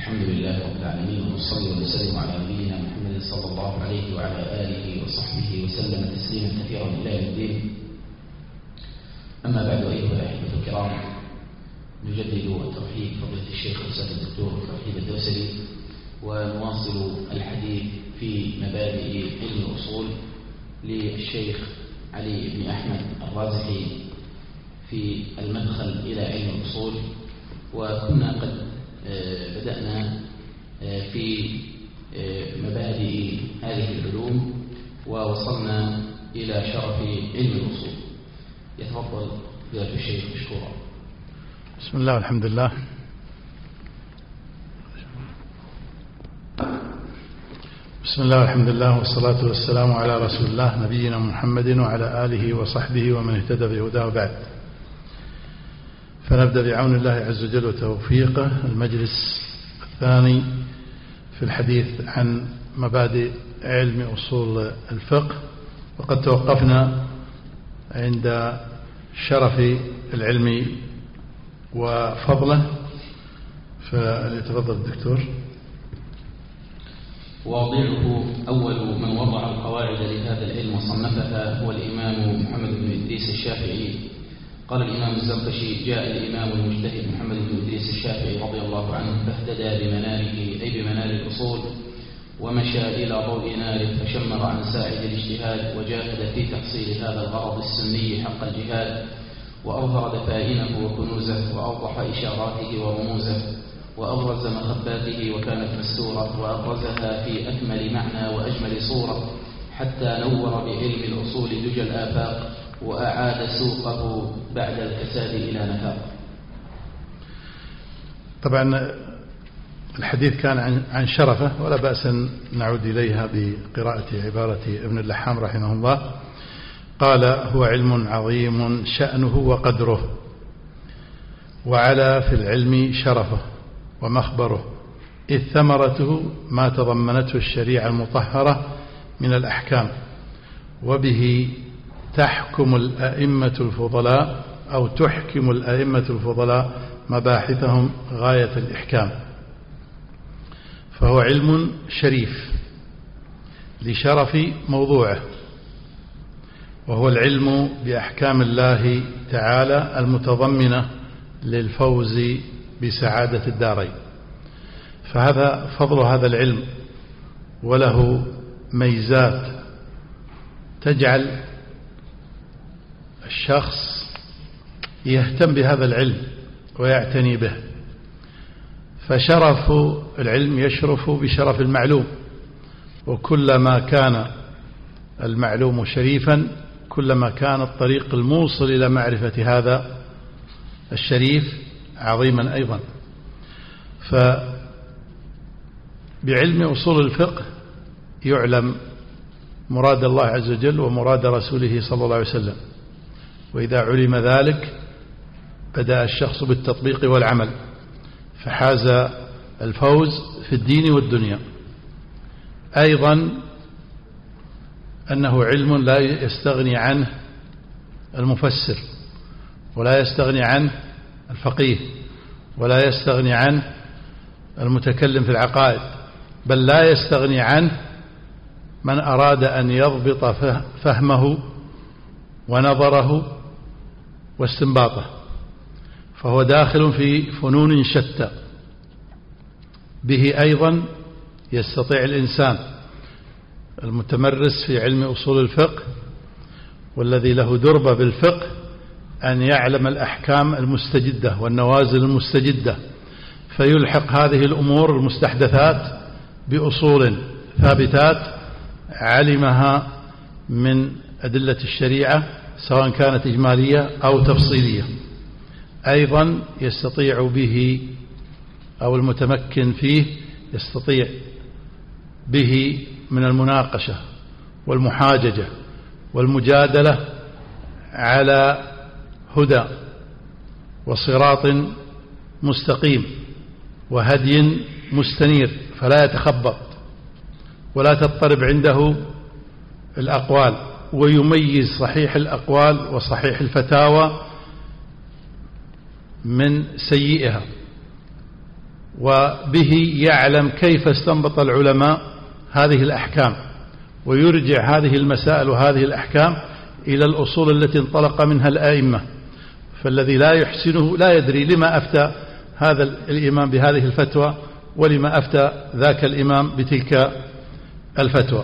الحمد لله رب العالمين، ونصلي ونسلم على نبينا محمد صلى الله عليه وعلى آله وصحبه وسلم تسليما كثيرا إلى يوم الدين. أما بعد، أيها الأحبة الكرام، نجدد الترحيب فضيلة الشيخ الأستاذ الدكتور توحيد الدوسري، ونواصل الحديث في مبادئ علم الأصول للشيخ علي بن أحمد الرازحي في المدخل إلى علم الأصول. وكنا قد بدأنا في مبادئ هذه العلوم ووصلنا إلى شرف علم الأصول. يتفضل فضيلة الشيخ مشكورا. بسم الله والحمد لله. بسم الله والحمد لله، والصلاة والسلام على رسول الله نبينا محمد وعلى آله وصحبه ومن اهتدى بهداه. بعد، فنبدأ بعون الله عز وجل وتوفيقه المجلس الثاني في الحديث عن مبادئ علم أصول الفقه، وقد توقفنا عند شرف العلم وفضله، فليتفضل الدكتور. واضعه أول من وضع القواعد لهذا العلم وصنفها هو الإمام محمد بن إدريس الشافعي. قال الإمام الزركشي: جاء الإمام المجتهد محمد بن إدريس الشافعي رضي الله عنه فاهتدى بمناره، أي بمنار الأصول، ومشى إلى ضوء ناره، فشمر عن ساعد الاجتهاد، وجاهد في تحصيل هذا الغرض السني حق الجهاد، وأظهر دفائنه وكنوزه، وأوضح إشاراته ورموزه، وأبرز مخباته وكانت مستورة، وأبرزها في أكمل معنى وأجمل صورة، حتى نور بعلم الأصول دجى الآفاق، وأعاد سوقه بعد الكساد إلى نفاق. طبعا الحديث كان عن شرفه، ولا بأس أن نعود إليها بقراءة عبارة ابن اللحام رحمه الله. قال: هو علم عظيم شأنه وقدره، وعلى في العلم شرفه ومخبره، إذ ثمرته ما تضمنته الشريعة المطهرة من الأحكام، وبه تحكم الأئمة الفضلاء أو تحكم الأئمة الفضلاء مباحثهم غاية الإحكام. فهو علم شريف لشرف موضوعه، وهو العلم بأحكام الله تعالى المتضمنة للفوز بسعادة الدارين. فهذا فضل هذا العلم، وله ميزات تجعل الشخص يهتم بهذا العلم ويعتني به. فشرف العلم يشرف بشرف المعلوم، وكلما كان المعلوم شريفا كلما كان الطريق الموصل إلى معرفة هذا الشريف عظيما أيضا. فبعلم أصول الفقه يعلم مراد الله عز وجل ومراد رسوله صلى الله عليه وسلم، وإذا علم ذلك بدأ الشخص بالتطبيق والعمل، فحاز الفوز في الدين والدنيا. أيضا أنه علم لا يستغني عنه المفسر، ولا يستغني عنه الفقيه، ولا يستغني عنه المتكلم في العقائد، بل لا يستغني عنه من أراد أن يضبط فهمه ونظره واستنباطه. فهو داخل في فنون شتى. به أيضا يستطيع الإنسان المتمرس في علم أصول الفقه والذي له دربة بالفقه أن يعلم الأحكام المستجدة والنوازل المستجدة، فيلحق هذه الأمور المستحدثات بأصول ثابتات علمها من أدلة الشريعة سواء كانت إجمالية أو تفصيلية. أيضا يستطيع به أو المتمكن فيه يستطيع به من المناقشة والمحاججة والمجادلة على هدى وصراط مستقيم وهدي مستنير، فلا يتخبط ولا تضطرب عنده الأقوال، ويميز صحيح الأقوال وصحيح الفتاوى من سيئها، وبه يعلم كيف استنبط العلماء هذه الأحكام، ويرجع هذه المسائل وهذه الأحكام إلى الأصول التي انطلق منها الآئمة. فالذي لا يحسنه لا يدري لما أفتى هذا الإمام بهذه الفتوى ولما أفتى ذاك الإمام بتلك الفتوى.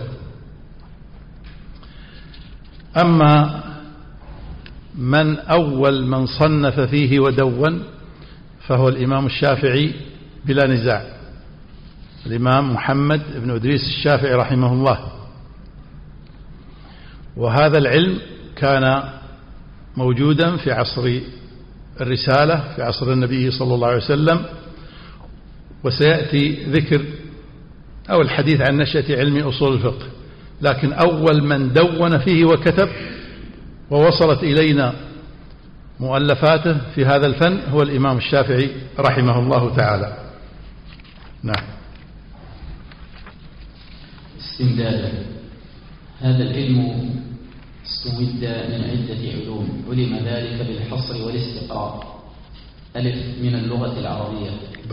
أما من أول من صنف فيه ودون فهو الإمام الشافعي بلا نزاع، الإمام محمد بن إدريس الشافعي رحمه الله. وهذا العلم كان موجودا في عصر الرسالة، في عصر النبي صلى الله عليه وسلم، وسيأتي ذكر أو الحديث عن نشأة علم أصول الفقه. لكن أول من دون فيه وكتب ووصلت إلينا مؤلفاته في هذا الفن هو الإمام الشافعي رحمه الله تعالى. نعم. استمدادا. هذا العلم استمد من عدة علوم، علم ذلك بالحصر والاستقراء. ألف، من اللغة العربية،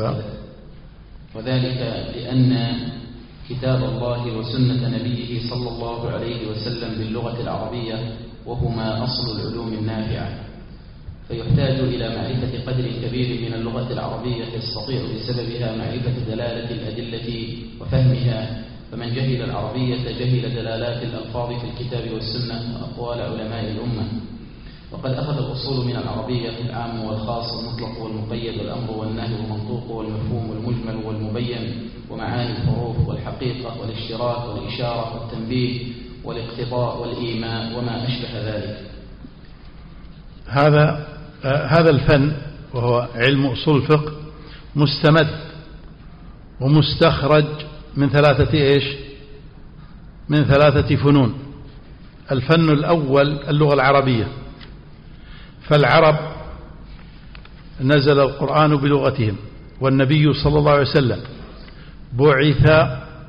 وذلك لأن كتاب الله وسنة نبيه صلى الله عليه وسلم باللغة العربية، وهما أصل العلوم النافعة، فيحتاج إلى معرفة قدر كبير من اللغة العربية يستطيع بسببها معرفة دلالة الأدلة وفهمها. فمن جهل العربية جهل دلالات الألفاظ في الكتاب والسنة وأقوال علماء الأمة. وقد أخذ الأصول من العربية العام والخاص والمطلق والمقيد والأمر والنهي والمنطوق والمفهوم والمجمل والمبين ومعاني الحروف والحقيقة والاشتراك والإشارة والتنبيه والاقتضاء والإيماء وما أشبه ذلك. هذا الفن وهو علم أصول الفقه مستمد ومستخرج من ثلاثة فنون. الفن الأول اللغة العربية، فالعرب نزل القرآن بلغتهم، والنبي صلى الله عليه وسلم بعث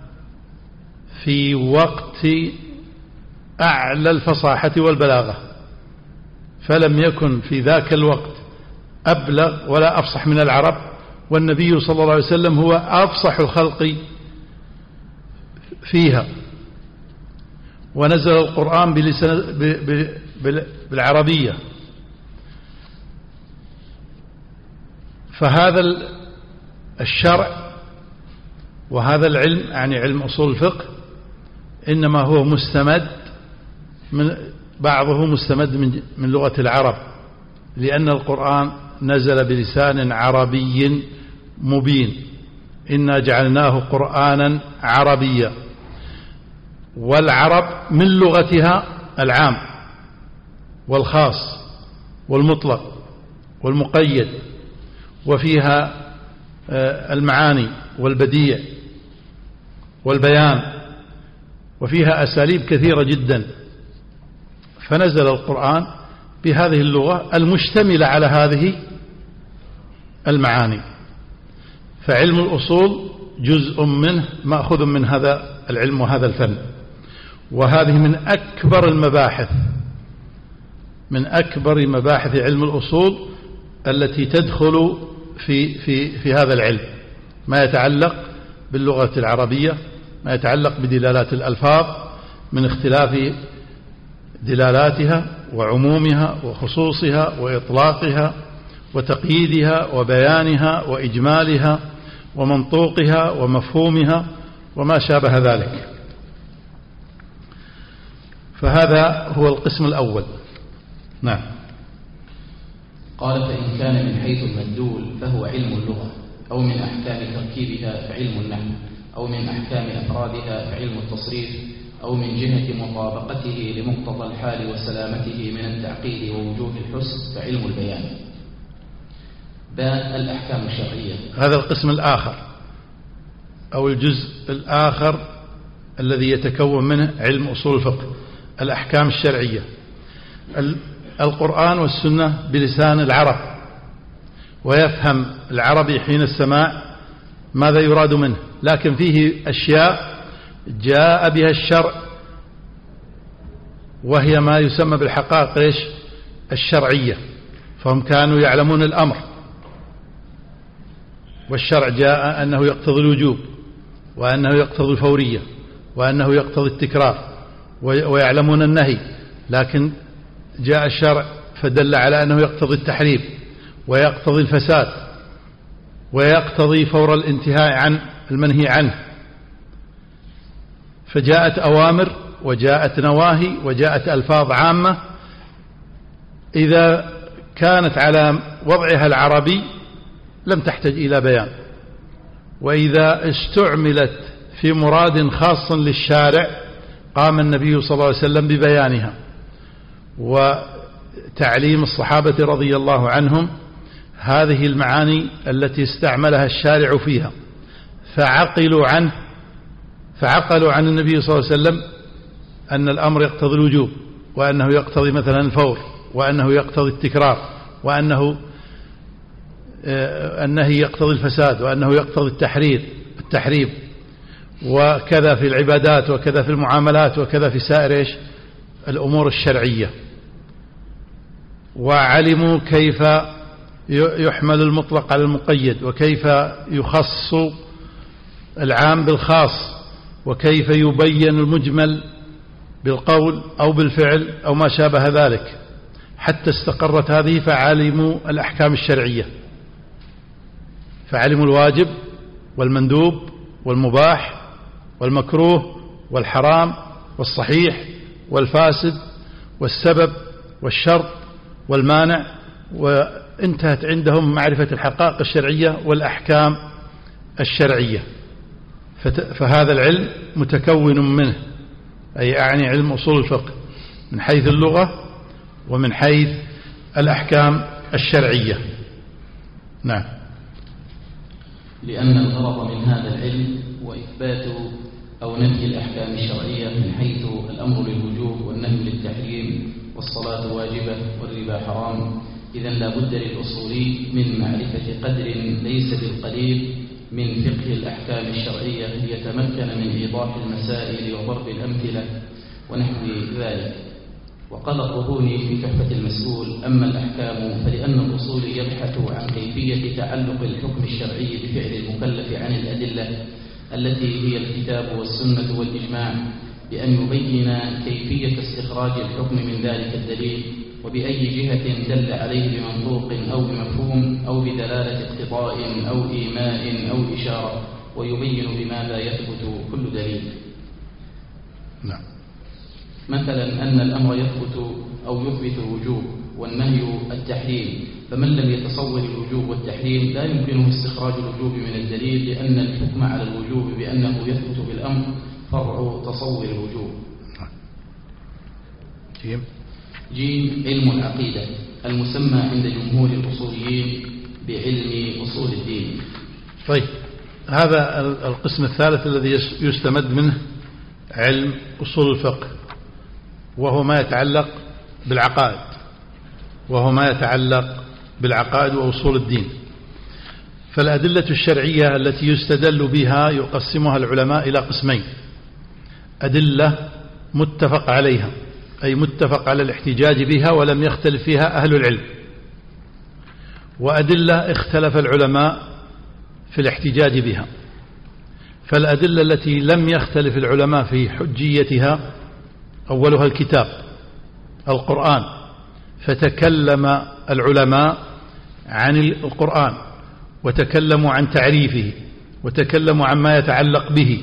في وقت أعلى الفصاحة والبلاغة، فلم يكن في ذاك الوقت أبلغ ولا أفصح من العرب، والنبي صلى الله عليه وسلم هو أفصح الخلق فيها، ونزل القرآن بالعربية. فهذا الشرع وهذا العلم، يعني علم أصول الفقه، إنما هو مستمد من بعضه مستمد من لغة العرب، لأن القرآن نزل بلسان عربي مبين، إنا جعلناه قرآنا عربيا. والعرب من لغتها العام والخاص والمطلق والمقيد، وفيها المعاني والبديع والبيان، وفيها أساليب كثيرة جدا. فنزل القرآن بهذه اللغة المشتملة على هذه المعاني. فعلم الأصول جزء منه مأخوذ من هذا العلم وهذا الفن، وهذه من أكبر مباحث علم الأصول التي تدخل في هذا العلم، ما يتعلق باللغة العربية، ما يتعلق بدلالات الألفاظ من اختلاف دلالاتها وعمومها وخصوصها وإطلاقها وتقييدها وبيانها وإجمالها ومنطوقها ومفهومها وما شابه ذلك. فهذا هو القسم الأول. نعم. قال: فإن كان من حيث المدلول فهو علم اللغة، أو من أحكام تركيبها فعلم النحو، أو من أحكام أفرادها فعلم التصريف، أو من جهة مطابقته لمقتضى الحال وسلامته من التعقيد ووجوه الحسن فعلم البيان. باء الأحكام الشرعية. هذا القسم الآخر أو الجزء الآخر الذي يتكون منه علم أصول الفقه، الأحكام الشرعية. القرآن والسنة بلسان العرب، ويفهم العربي حين السماع ماذا يراد منه، لكن فيه أشياء جاء بها الشرع وهي ما يسمى بالحقائق الشرعية، فهم كانوا يعلمون الأمر والشرع جاء أنه يقتضي الوجوب، وأنه يقتضي الفورية، وأنه يقتضي التكرار، ويعلمون النهي، لكن جاء الشرع فدل على أنه يقتضي التحريم ويقتضي الفساد ويقتضي فور الانتهاء عن المنهي عنه. فجاءت أوامر وجاءت نواهي وجاءت ألفاظ عامة إذا كانت على وضعها العربي لم تحتاج إلى بيان، وإذا استعملت في مراد خاص للشارع قام النبي صلى الله عليه وسلم ببيانها وتعليم الصحابة رضي الله عنهم هذه المعاني التي استعملها الشارع فيها، فعقلوا عن النبي صلى الله عليه وسلم أن الأمر يقتضي الوجوب، وأنه يقتضي مثلا الفور، وأنه يقتضي التكرار، وأنه النهي يقتضي الفساد، وأنه يقتضي التحريم، وكذا في العبادات، وكذا في المعاملات، وكذا في سائر الأمور الشرعية. وعلموا كيف يحمل المطلق على المقيد، وكيف يخص العام بالخاص، وكيف يبين المجمل بالقول أو بالفعل أو ما شابه ذلك، حتى استقرت هذه فعلموا الأحكام الشرعية، فعلموا الواجب والمندوب والمباح والمكروه والحرام والصحيح والفاسد والسبب والشرط والمانع، وانتهت عندهم معرفة الحقائق الشرعية والأحكام الشرعية. فهذا العلم متكون منه، أي أعني علم أصول الفقه من حيث اللغة ومن حيث الأحكام الشرعية. نعم. لأن الغرض من هذا العلم هو إثبات أو نفي الأحكام الشرعية من حيث الأمر للوجوب والنهي للتحريم، والصلاة واجبة والربا حرام. إذن لا بد للأصولي من معرفة قدر ليس بالقليل من فقه الأحكام الشرعية ليتمكن من إيضاح المسائل وضرب الأمثلة ونحو ذلك. وقال الرهوني في تحفة المسؤول: أما الأحكام فلأن الأصول يبحث عن كيفية تعلق الحكم الشرعي بفعل المكلف عن الأدلة التي هي الكتاب والسنة والإجماع، بأن يبين كيفية استخراج الحكم من ذلك الدليل، وبأي جهة دل عليه بمنطوق أو بمفهوم أو بدلالة اقتضاء أو إيماء أو إشارة، ويبين بماذا يثبت كل دليل. نعم. مثلا أن الأمر يثبت أو يثبت الوجوب والنهي التحريم، فمن لم يتصور الوجوب والتحريم لا يمكنه استخراج الوجوب من الدليل، لأن الحكم على الوجوب بأنه يثبت بالأمر فرع تصور الوجوب. جيم علم العقيدة المسمى عند جمهور الأصوليين بعلم أصول الدين. طيب، هذا القسم الثالث الذي يستمد منه علم أصول الفقه، وهو ما يتعلق بالعقائد وأصول الدين. فالأدلة الشرعية التي يستدل بها يقسمها العلماء إلى قسمين: أدلة متفق عليها، أي متفق على الاحتجاج بها ولم يختلف فيها أهل العلم، وأدلة اختلف العلماء في الاحتجاج بها. فالأدلة التي لم يختلف العلماء في حجيتها أولها الكتاب القرآن، فتكلم العلماء عن القرآن وتكلموا عن تعريفه وتكلموا عن ما يتعلق به،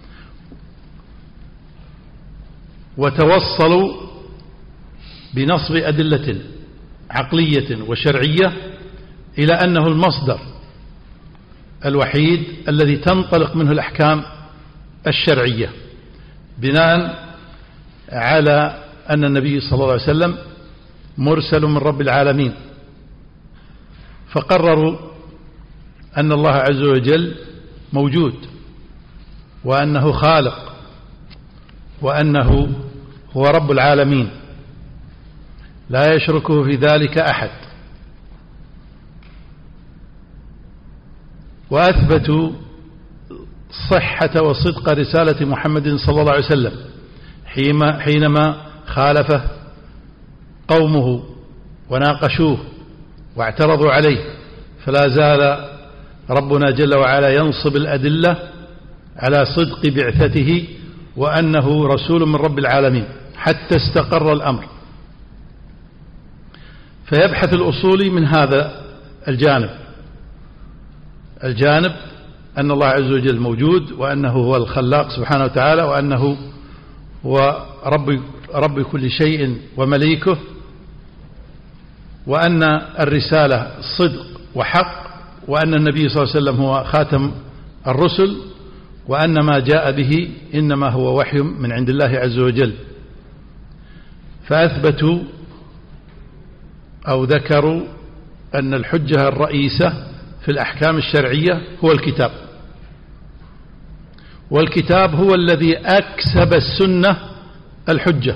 وتوصلوا بنصب أدلة عقلية وشرعية إلى أنه المصدر الوحيد الذي تنطلق منه الأحكام الشرعية، بناء على أن النبي صلى الله عليه وسلم مرسل من رب العالمين، فقرروا أن الله عز وجل موجود، وأنه خالق، وأنه هو رب العالمين لا يشركه في ذلك أحد. وأثبتوا صحة وصدق رسالة محمد صلى الله عليه وسلم حينما خالفه قومه وناقشوه واعترضوا عليه، فلا زال ربنا جل وعلا ينصب الأدلة على صدق بعثته وأنه رسول من رب العالمين حتى استقر الأمر. فيبحث الأصولي من هذا الجانب أن الله عز وجل موجود، وأنه هو الخلاق سبحانه وتعالى، وأنه هو رب كل شيء ومليكه، وأن الرسالة صدق وحق، وأن النبي صلى الله عليه وسلم هو خاتم الرسل، وأن ما جاء به إنما هو وحي من عند الله عز وجل. فأثبتوا أو ذكروا أن الحجة الرئيسة في الأحكام الشرعية هو الكتاب، والكتاب هو الذي أكسب السنة الحجة،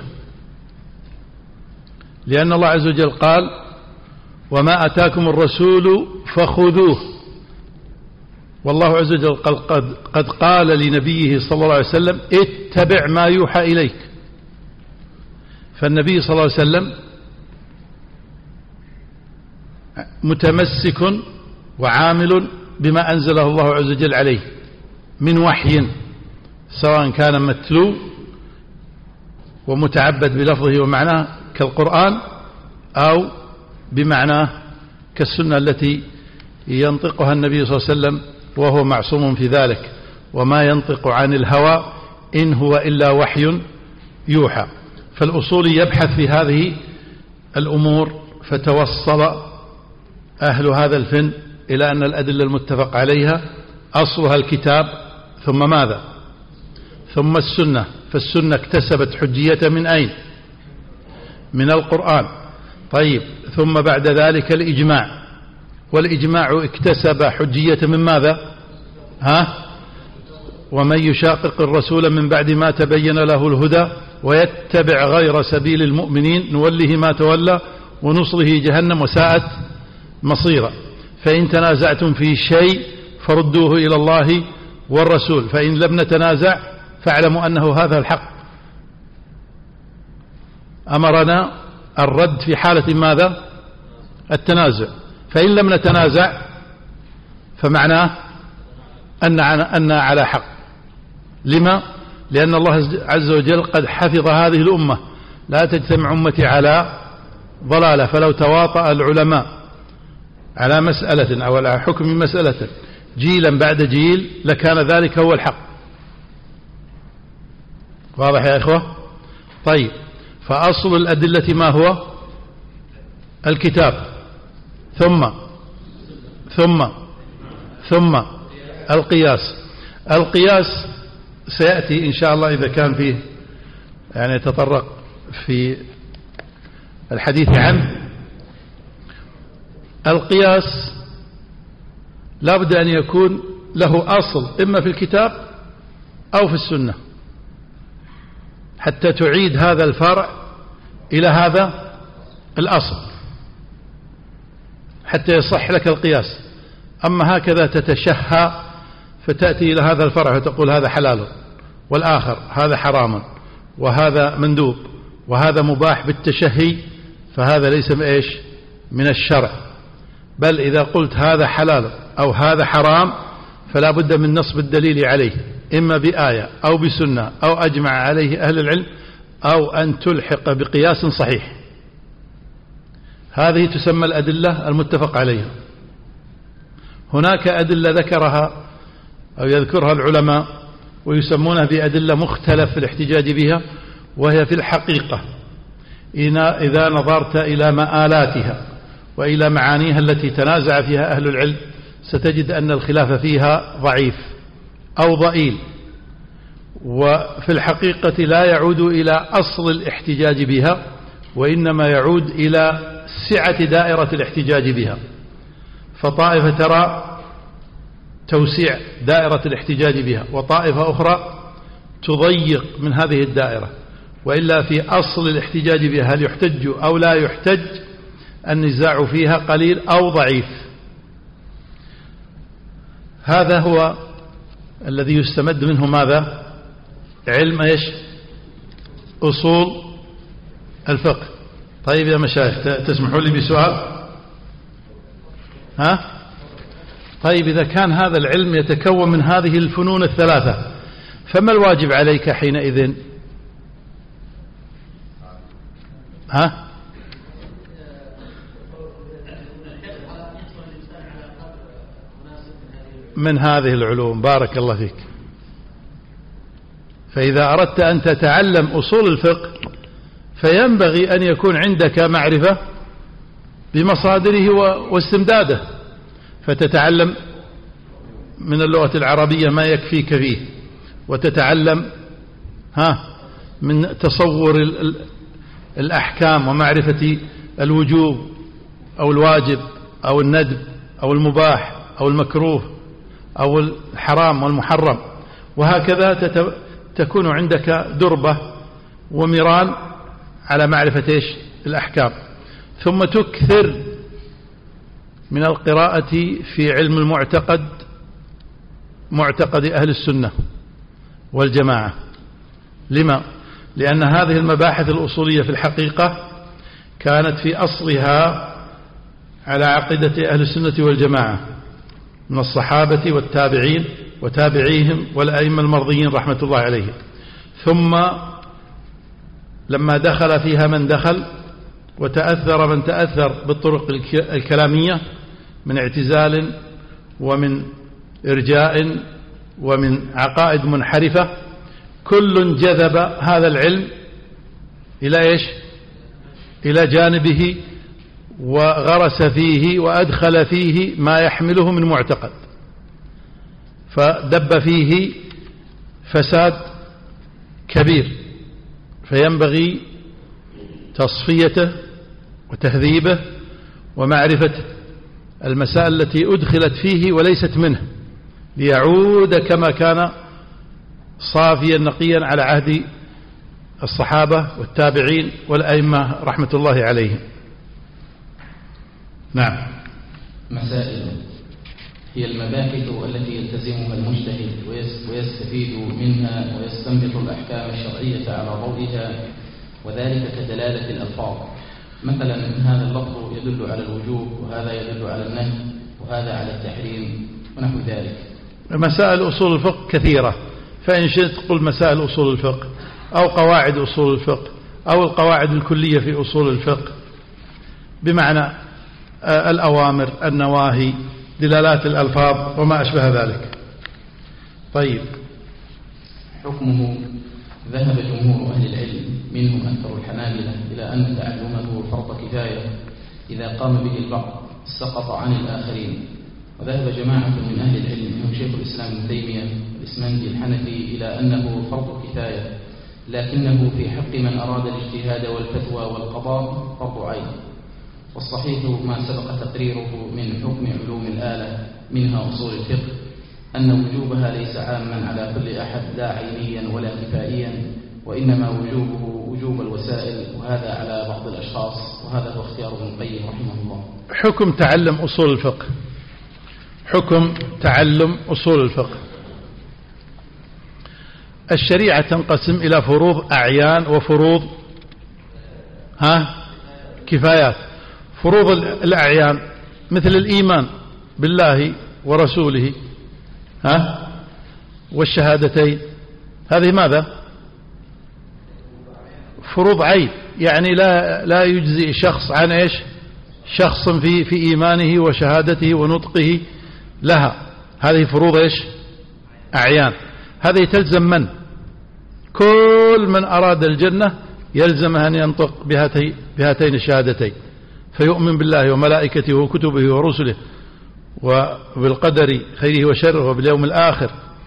لأن الله عز وجل قال: وما أتاكم الرسول فخذوه. والله عز وجل قد قال لنبيه صلى الله عليه وسلم: اتبع ما يوحى إليك. فالنبي صلى الله عليه وسلم متمسك وعامل بما أنزله الله عز وجل عليه من وحي، سواء كان متلو ومتعبد بلفظه ومعناه كالقرآن، أو بمعناه كالسنة التي ينطقها النبي صلى الله عليه وسلم وهو معصوم في ذلك، وما ينطق عن الهوى إن هو إلا وحي يوحى. فالأصولي يبحث في هذه الأمور، فتوصل أهل هذا الفن إلى أن الأدلة المتفق عليها أصلها الكتاب، ثم ماذا؟ ثم السنة. فالسنة اكتسبت حجية من أين؟ من القرآن. طيب، ثم بعد ذلك الإجماع، والإجماع اكتسب حجية من ماذا؟ ومن يشاقق الرسول من بعد ما تبين له الهدى ويتبع غير سبيل المؤمنين نوله ما تولى ونصله جهنم وساءت مصيرا. فإن تنازعتم في شيء فردوه إلى الله والرسول، فإن لم نتنازع فاعلموا أنه هذا الحق. أمرنا الرد في حالة ماذا؟ التنازع. فإن لم نتنازع فمعناه أن على حق. لما؟ لأن الله عز وجل قد حفظ هذه الأمة: لا تجتمع أمتي على ضلالة. فلو تواطأ العلماء على مسألة أو على حكم مسألة جيلا بعد جيل لكان ذلك هو الحق. واضح يا إخوة؟ طيب، فأصل الأدلة ما هو؟ الكتاب، ثم القياس. القياس سيأتي إن شاء الله إذا كان فيه يعني يتطرق في الحديث عنه. القياس لا بد أن يكون له أصل إما في الكتاب أو في السنة، حتى تعيد هذا الفرع إلى هذا الأصل حتى يصح لك القياس. أما هكذا تتشهى فتأتي إلى هذا الفرع فتقول هذا حلال والآخر هذا حرام وهذا مندوب وهذا مباح بالتشهي، فهذا ليس من الشرع. بل إذا قلت هذا حلال أو هذا حرام فلا بد من نصب الدليل عليه، إما بآية أو بسنة أو أجمع عليه أهل العلم، أو أن تلحق بقياس صحيح. هذه تسمى الأدلة المتفق عليها. هناك أدلة ذكرها أو يذكرها العلماء ويسمونها بأدلة مختلف في الاحتجاج بها، وهي في الحقيقة إذا نظرت إلى مآلاتها وإلى معانيها التي تنازع فيها أهل العلم ستجد أن الخلاف فيها ضعيف أو ضئيل، وفي الحقيقة لا يعود إلى أصل الاحتجاج بها، وإنما يعود إلى سعة دائرة الاحتجاج بها. فطائفة ترى توسيع دائرة الاحتجاج بها، وطائفة أخرى تضيق من هذه الدائرة. وإلا في أصل الاحتجاج بها هل يحتج أو لا يحتج النزاع فيها قليل أو ضعيف. هذا هو الذي يستمد منه ماذا؟ علم أصول الفقه. طيب يا مشايخ، تسمحوا لي بسؤال؟ طيب إذا كان هذا العلم يتكون من هذه الفنون الثلاثة فما الواجب عليك حينئذ؟ ها؟ من هذه العلوم. بارك الله فيك. فإذا أردت أن تتعلم أصول الفقه فينبغي أن يكون عندك معرفة بمصادره واستمداده، فتتعلم من اللغة العربية ما يكفيك فيه، وتتعلم من تصور الأحكام ومعرفة الوجوب أو الواجب أو الندب أو المباح أو المكروه أو الحرام والمحرم، وهكذا تكون عندك دربة ومران على معرفة الأحكام. ثم تكثر من القراءة في علم المعتقد، معتقد أهل السنة والجماعة. لما؟ لأن هذه المباحث الأصولية في الحقيقة كانت في أصلها على عقيدة أهل السنة والجماعة من الصحابة والتابعين وتابعيهم والأئمة المرضيين رحمة الله عليهم. ثم لما دخل فيها من دخل وتأثر من تأثر بالطرق الكلامية من اعتزال ومن إرجاء ومن عقائد منحرفة، كل جذب هذا العلم إلى إلى جانبه وغرس فيه وأدخل فيه ما يحمله من معتقد، فدب فيه فساد كبير، فينبغي تصفيته وتهذيبه ومعرفة المسائل التي أدخلت فيه وليست منه، ليعود كما كان صافيا نقيا على عهد الصحابة والتابعين والأئمة رحمة الله عليهم. نعم. مسائل هي المباحث التي يلتزمها المجتهد ويستفيد منها ويستنبط الأحكام الشرعية على ضوئها، وذلك كدلالة الألفاظ. مثلا هذا اللفظ يدل على الوجوب، وهذا يدل على النهي، وهذا على التحريم، ونحو ذلك. مسائل أصول الفقه كثيرة، فإن شئت قل مسائل أصول الفقه أو قواعد أصول الفقه أو القواعد الكلية في أصول الفقه، بمعنى الأوامر، النواهي، دلالات الألفاظ وما أشبه ذلك. طيب. حكمه ذهب جمهور أهل العلم منهم أكثر الحنابلة إلى أن تعلمه فرض كفاية، إذا قام به البعض سقط عن الآخرين. وذهب جماعة من أهل العلم منهم شيخ الإسلام ابن تيمية والإسمندي الحنفي إلى أنه فرض كفاية، لكنه في حق من أراد الاجتهاد والفتوى والقضاء فرض عين. والصحيح ما سبق تقريره من حكم علوم الآلة منها أصول الفقه أن وجوبها ليس عاما على كل أحد لا عينيا ولا كفائيا، وإنما وجوبه وجوب الوسائل، وهذا على بعض الأشخاص، وهذا هو اختيار ابن القيم رحمه الله. حكم تعلم أصول الفقه. حكم تعلم أصول الفقه. الشريعة تنقسم إلى فروض أعيان وفروض كفايات. فروض الأعيان مثل الإيمان بالله ورسوله والشهادتين، هذه ماذا؟ فروض عين، يعني لا يجزي شخص عن شخص في إيمانه وشهادته ونطقه لها. هذه فروض أعيان. هذه تلزم من؟ كل من أراد الجنة يلزمه أن ينطق بهاتين الشهادتين، فيؤمن بالله وملائكته وكتبه ورسله وبالقدر خيره وشره وباليوم الآخر،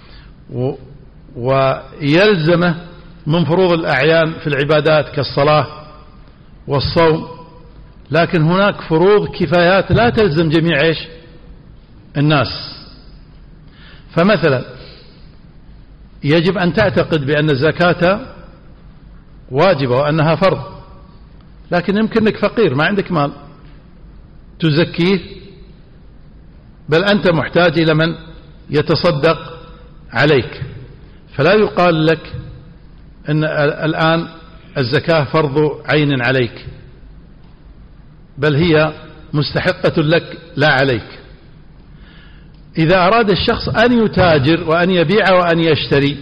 ويلزمه من فروض الأعيان في العبادات كالصلاة والصوم. لكن هناك فروض كفايات لا تلزم جميع الناس. فمثلا يجب أن تعتقد بأن الزكاة واجبة وأنها فرض، لكن يمكنك فقير ما عندك مال تزكيه، بل أنت محتاج إلى من يتصدق عليك، فلا يقال لك أن الآن الزكاة فرض عين عليك، بل هي مستحقة لك لا عليك. إذا أراد الشخص أن يتاجر وأن يبيع وأن يشتري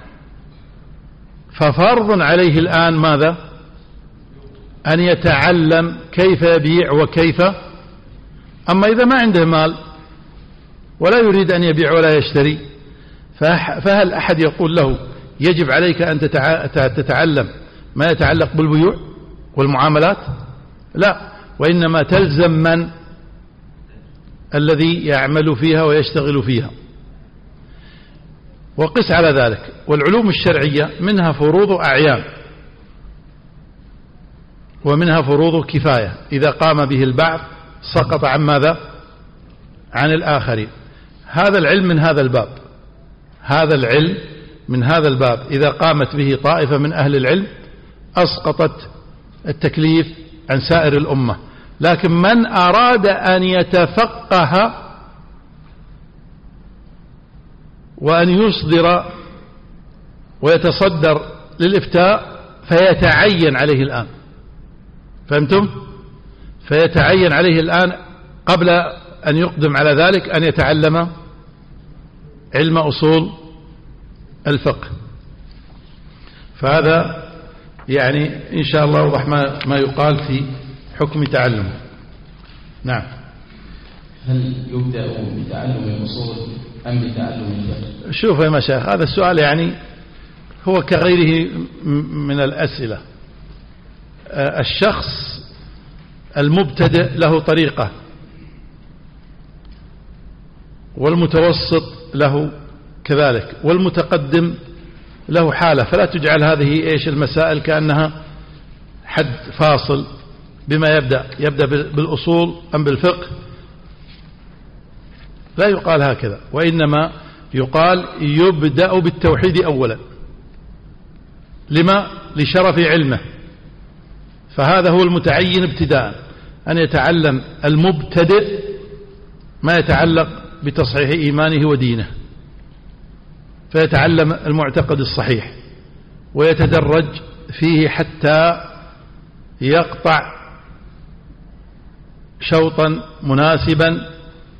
ففرض عليه الآن ماذا؟ أن يتعلم كيف يبيع وكيف. أما إذا ما عنده مال ولا يريد أن يبيع ولا يشتري فهل أحد يقول له يجب عليك أن تتعلم ما يتعلق بالبيوع والمعاملات؟ لا، وإنما تلزم من الذي يعمل فيها ويشتغل فيها. وقس على ذلك. والعلوم الشرعية منها فروض أعيان ومنها فروض كفاية، إذا قام به البعض سقط عن ماذا؟ عن الآخرين. هذا العلم من هذا الباب، هذا العلم من هذا الباب إذا قامت به طائفة من أهل العلم أسقطت التكليف عن سائر الأمة. لكن من أراد أن يتفقه وأن يصدر ويتصدر للإفتاء فيتعين عليه الآن، فهمتم؟ فيتعين عليه الآن قبل أن يقدم على ذلك أن يتعلم علم أصول الفقه. فهذا يعني إن شاء الله وضح ما يقال في حكم تعلمه. نعم. هل يبدأ بتعلم الأصول أم بتعلم الفقه؟ شوف يا مشايخ، هذا السؤال يعني هو كغيره من الأسئلة. الشخص المبتدئ له طريقة والمتوسط له كذلك والمتقدم له حالة، فلا تجعل هذه المسائل كأنها حد فاصل بما يبدأ بالأصول أم بالفقه. لا يقال هكذا، وإنما يقال يبدأ بالتوحيد أولا. لما؟ لشرف علمه. فهذا هو المتعين ابتداء، أن يتعلم المبتدئ ما يتعلق بتصحيح إيمانه ودينه، فيتعلم المعتقد الصحيح ويتدرج فيه حتى يقطع شوطا مناسبا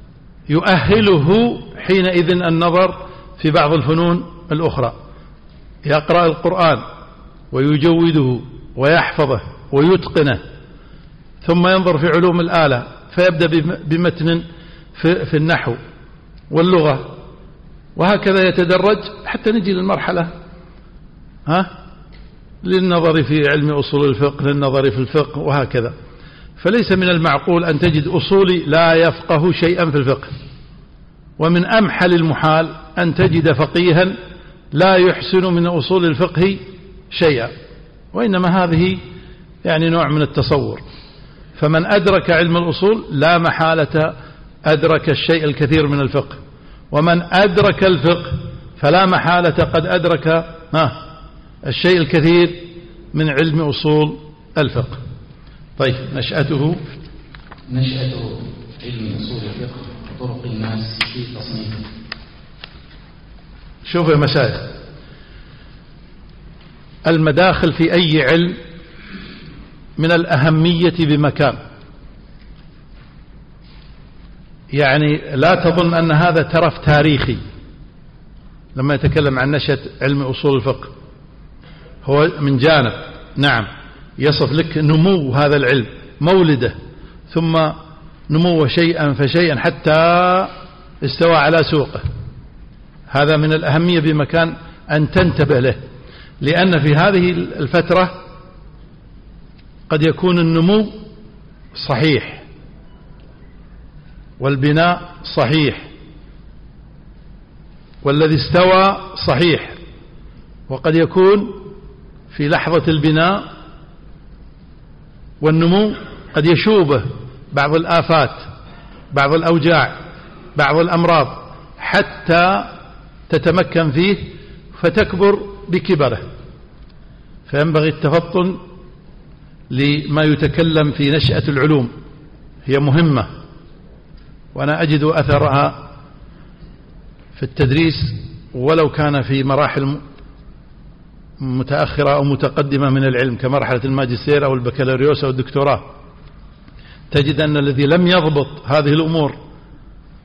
يؤهله حينئذ النظر في بعض الفنون الأخرى. يقرأ القرآن ويجوده ويحفظه ويتقنه، ثم ينظر في علوم الآلة فيبدأ بمتن في النحو واللغة، وهكذا يتدرج حتى نجي للمرحلة للنظر في علم أصول الفقه، للنظر في الفقه، وهكذا. فليس من المعقول أن تجد أصولي لا يفقه شيئا في الفقه، ومن أمحل المحال أن تجد فقيها لا يحسن من أصول الفقه شيئا، وإنما هذه يعني نوع من التصور. فمن أدرك علم الأصول لا محالة أدرك الشيء الكثير من الفقه، ومن أدرك الفقه فلا محالة قد أدرك الشيء الكثير من علم أصول الفقه. طيب، نشأته علم أصول الفقه وطرق الناس في تصنيفه. شوفوا يا مشايخ، المداخل في أي علم من الأهمية بمكان. يعني لا تظن أن هذا ترف تاريخي لما يتكلم عن نشأة علم أصول الفقه. هو من جانب نعم يصف لك نمو هذا العلم، مولده، ثم نمو شيئا فشيئا حتى استوى على سوقه. هذا من الأهمية بمكان أن تنتبه له، لأن في هذه الفترة قد يكون النمو صحيح والبناء صحيح والذي استوى صحيح، وقد يكون في لحظة البناء والنمو قد يشوبه بعض الآفات، بعض الأوجاع، بعض الأمراض، حتى تتمكن فيه فتكبر بكبره. فينبغي التفطن لما يتكلم في نشأة العلوم، هي مهمة، وأنا أجد أثرها في التدريس ولو كان في مراحل متأخرة أو متقدمة من العلم كمرحلة الماجستير أو البكالوريوس أو الدكتوراه. تجد أن الذي لم يضبط هذه الأمور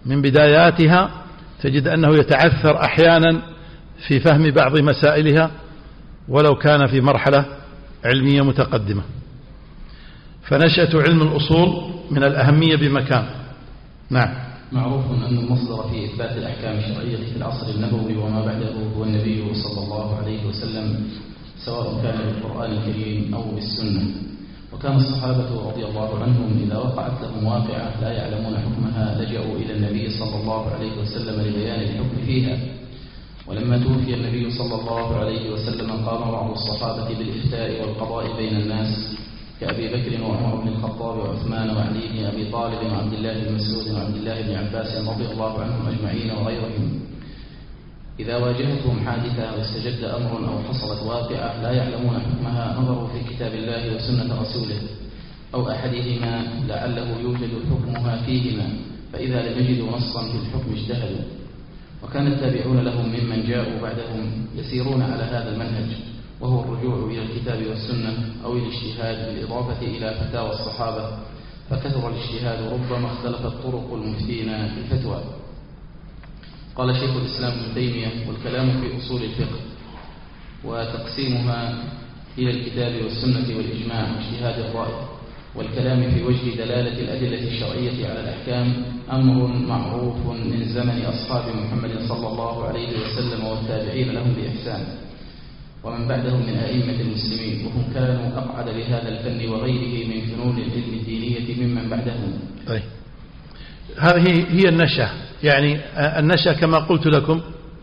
من بداياتها تجد أنه يتعثر أحيانا في فهم بعض مسائلها ولو كان في مرحلة علمية متقدمة. فنشأة علم الأصول من الأهمية بمكان. نعم. معروف أن المصدر في إثبات الأحكام الشرعية في العصر النبوي وما بعده هو النبي صلى الله عليه وسلم، سواء كان بالقرآن الكريم أو بالسنة. وكان الصحابة رضي الله عنهم إذا وقعت لهم واقعة لا يعلمون حكمها لجأوا إلى النبي صلى الله عليه وسلم لبيان الحكم فيها. ولما توفي النبي صلى الله عليه وسلم قام بعض الصحابة بالإفتاء والقضاء بين الناس كأبي بكر وعمر بن الخطاب وعثمان وعلي بن أبي طالب وعبد الله بن مسعود وعبد الله بن عباس رضي الله عنهم أجمعين وغيرهم. إذا واجهتهم حادثة واستجد أمر أو حصلت واقعة لا يعلمون حكمها نظروا في كتاب الله وسنة رسوله أو أحدهما لعله يوجد حكمها فيهما، فإذا لم يجدوا نصا في الحكم اجتهدوا. وكان التابعون لهم ممن جاءوا بعدهم يسيرون على هذا المنهج، وهو الرجوع إلى الكتاب والسنة أو الاجتهاد بالإضافة إلى فتاوى الصحابة، فكثر الاجتهاد ربما اختلفت طرق المفتين في الفتوى. قال شيخ الإسلام ابن تيمية: والكلام في أصول الفقه وتقسيمها إلى الكتاب والسنة والإجماع واجتهاد الرأي، والكلام في وجه دلالة الأدلة الشرعية على الأحكام أمر معروف من زمن أصحاب محمد صلى الله عليه وسلم والتابعين لهم بإحسان ومن بعدهم من أئمة المسلمين، وهم كانوا أقعد بهذا الفن وغيره من فنون العلم الدينية ممن بعدهم. طيب، هذه هي النشأة. يعني النشأة كما قلت لكم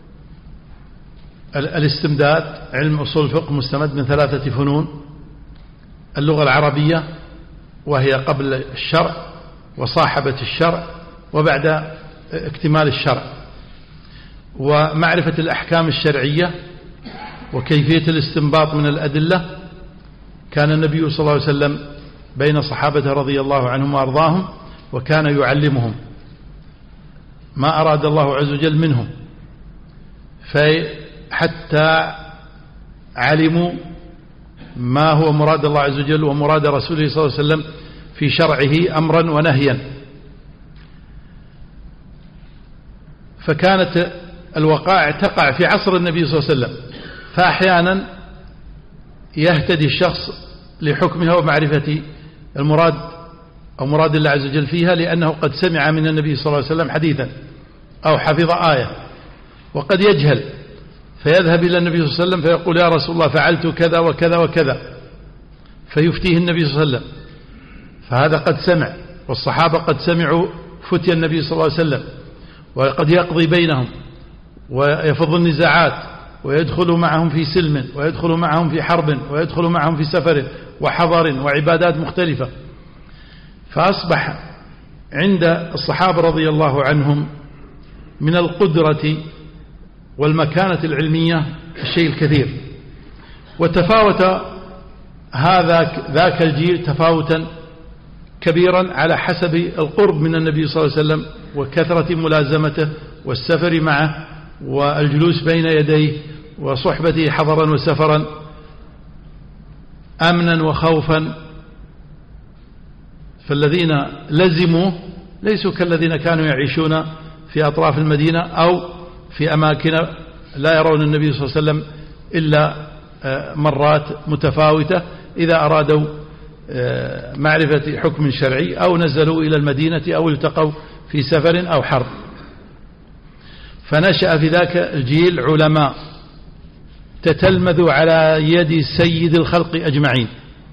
الاستمداد، علم أصول الفقه مستمد من 3 فنون: اللغة العربية وهي قبل الشرع وصاحبة الشرع وبعد اكتمال الشرع، ومعرفة الأحكام الشرعية وكيفية الاستنباط من الأدلة. كان النبي صلى الله عليه وسلم بين صحابته رضي الله عنهم وأرضاهم وكان يعلمهم ما أراد الله عز وجل منهم، حتى علموا ما هو مراد الله عز وجل ومراد رسوله صلى الله عليه وسلم في شرعه أمرا ونهيا. فكانت الوقائع تقع في عصر النبي صلى الله عليه وسلم، فأحيانا يهتدي الشخص لحكمها ومعرفة المراد أو مراد الله عز وجل فيها لأنه قد سمع من النبي صلى الله عليه وسلم حديثا أو حفظ آية، وقد يجهل فيذهب إلى النبي صلى الله عليه وسلم فيقول: يا رسول الله فعلت كذا وكذا وكذا، فيفتيه النبي صلى الله عليه وسلم. فهذا قد سمع، والصحابة قد سمعوا فتي النبي صلى الله عليه وسلم، وقد يقضي بينهم ويفض النزاعات ويدخل معهم في سلم ويدخل معهم في حرب ويدخل معهم في سفر وحضر وعبادات مختلفة. فأصبح عند الصحابة رضي الله عنهم من القدرة والمكانة العلمية الشيء الكثير، وتفاوت ذاك الجيل تفاوتا كبيرا على حسب القرب من النبي صلى الله عليه وسلم وكثرة ملازمته والسفر معه والجلوس بين يديه وصحبته حضرا وسفرا أمنا وخوفا. فالذين لزموا ليسوا كالذين كانوا يعيشون في أطراف المدينة أو في أماكن لا يرون النبي صلى الله عليه وسلم إلا مرات متفاوتة إذا أرادوا معرفة حكم شرعي أو نزلوا إلى المدينة أو التقوا في سفر أو حرب. فنشأ في ذاك الجيل علماء تتلمذوا على يد سيد الخلق أجمعين،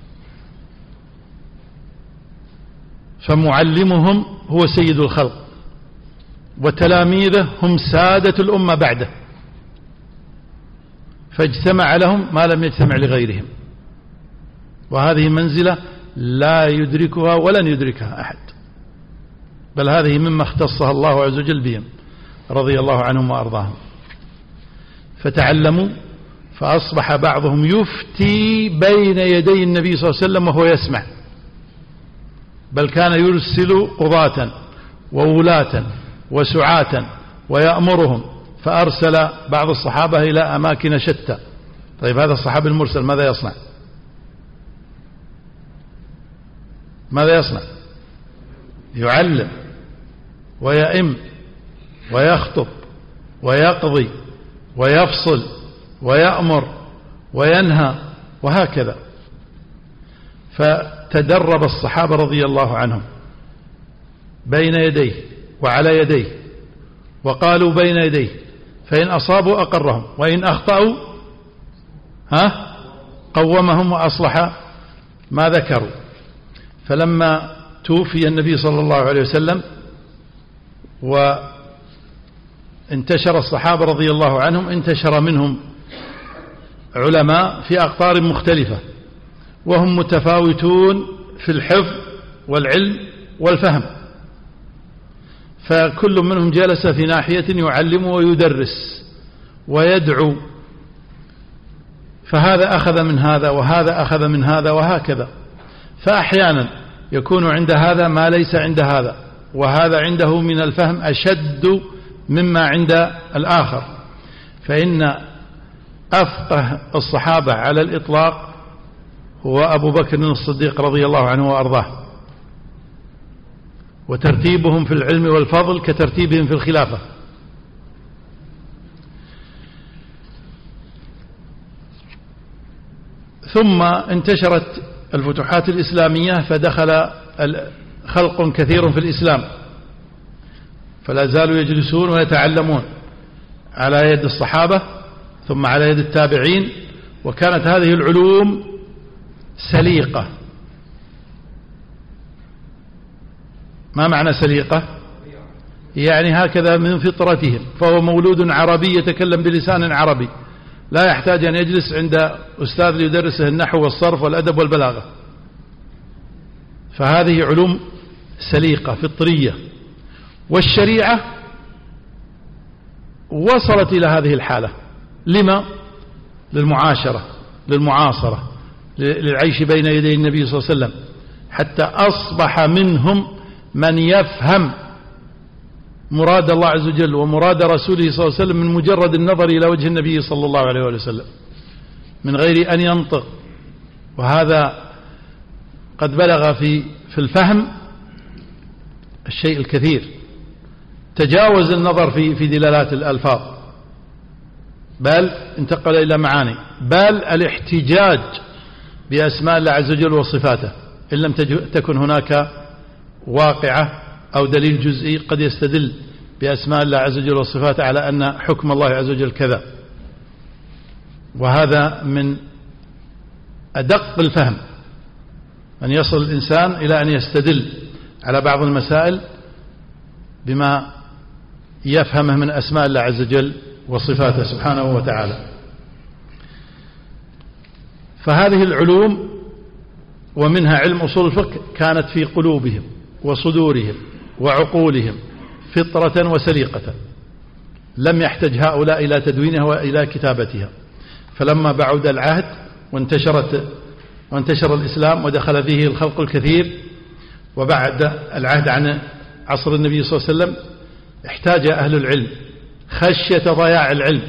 فمعلمهم هو سيد الخلق وتلاميذه هم سادة الأمة بعده، فاجتمع لهم ما لم يجتمع لغيرهم، وهذه منزلة لا يدركها ولن يدركها أحد، بل هذه مما اختصها الله عز وجل بهم رضي الله عنهم وأرضاهم. فتعلموا فأصبح بعضهم يفتي بين يدي النبي صلى الله عليه وسلم وهو يسمع، بل كان يرسل قضاة وولاة وسعاة ويأمرهم، فأرسل بعض الصحابة إلى أماكن شتى. طيب، هذا الصحابي المرسل ماذا يصنع؟ ماذا يصنع؟ يعلم ويئم ويخطب ويقضي ويفصل ويأمر وينهى وهكذا. فتدرب الصحابة رضي الله عنهم بين يديه وعلى يديه، وقالوا بين يديه، فإن أصابوا أقرهم وإن أخطأوا قومهم وأصلح ما ذكروا. فلما توفي النبي صلى الله عليه وسلم وانتشر الصحابة رضي الله عنهم، انتشر منهم علماء في أقطار مختلفة، وهم متفاوتون في الحفظ والعلم والفهم، فكل منهم جلس في ناحية يعلم ويدرس ويدعو، فهذا أخذ من هذا وهذا أخذ من هذا وهكذا. فأحيانا يكون عند هذا ما ليس عند هذا، وهذا عنده من الفهم أشد مما عند الآخر. فإن أفقه الصحابة على الإطلاق هو أبو بكر الصديق رضي الله عنه وأرضاه، وترتيبهم في العلم والفضل كترتيبهم في الخلافة. ثم انتشرت الفتوحات الإسلامية، فدخل خلق كثير في الإسلام، فلا زالوا يجلسون ويتعلمون على يد الصحابة ثم على يد التابعين، وكانت هذه العلوم سليقة. ما معنى سليقة؟ يعني هكذا من فطرتهم، فهو مولود عربي يتكلم بلسان عربي، لا يحتاج أن يجلس عند أستاذ ليدرسه النحو والصرف والأدب والبلاغة. فهذه علوم سليقة فطرية. والشريعة وصلت إلى هذه الحالة لما؟ للمعاشرة، للمعاصرة، للعيش بين يدي النبي صلى الله عليه وسلم، حتى أصبح منهم من يفهم مراد الله عز وجل ومراد رسوله صلى الله عليه وسلم من مجرد النظر إلى وجه النبي صلى الله عليه وسلم من غير أن ينطق. وهذا قد بلغ في الفهم الشيء الكثير، تجاوز النظر في دلالات الألفاظ، بل انتقل إلى معاني، بل الاحتجاج بأسماء الله عز وجل وصفاته إن لم تكن هناك واقعة أو دليل جزئي قد يستدل بأسماء الله عز وجل وصفاته على أن حكم الله عز وجل كذا. وهذا من أدق الفهم، أن يصل الإنسان إلى أن يستدل على بعض المسائل بما يفهمه من أسماء الله عز وجل وصفاته سبحانه وتعالى. فهذه العلوم ومنها علم أصول الفقه كانت في قلوبهم وصدورهم وعقولهم فطرة وسليقة، لم يحتج هؤلاء إلى تدوينها وإلى كتابتها. فلما بعد العهد وانتشر الإسلام ودخل فيه الخلق الكثير، وبعد العهد عن عصر النبي صلى الله عليه وسلم، احتاج أهل العلم خشية ضياع العلم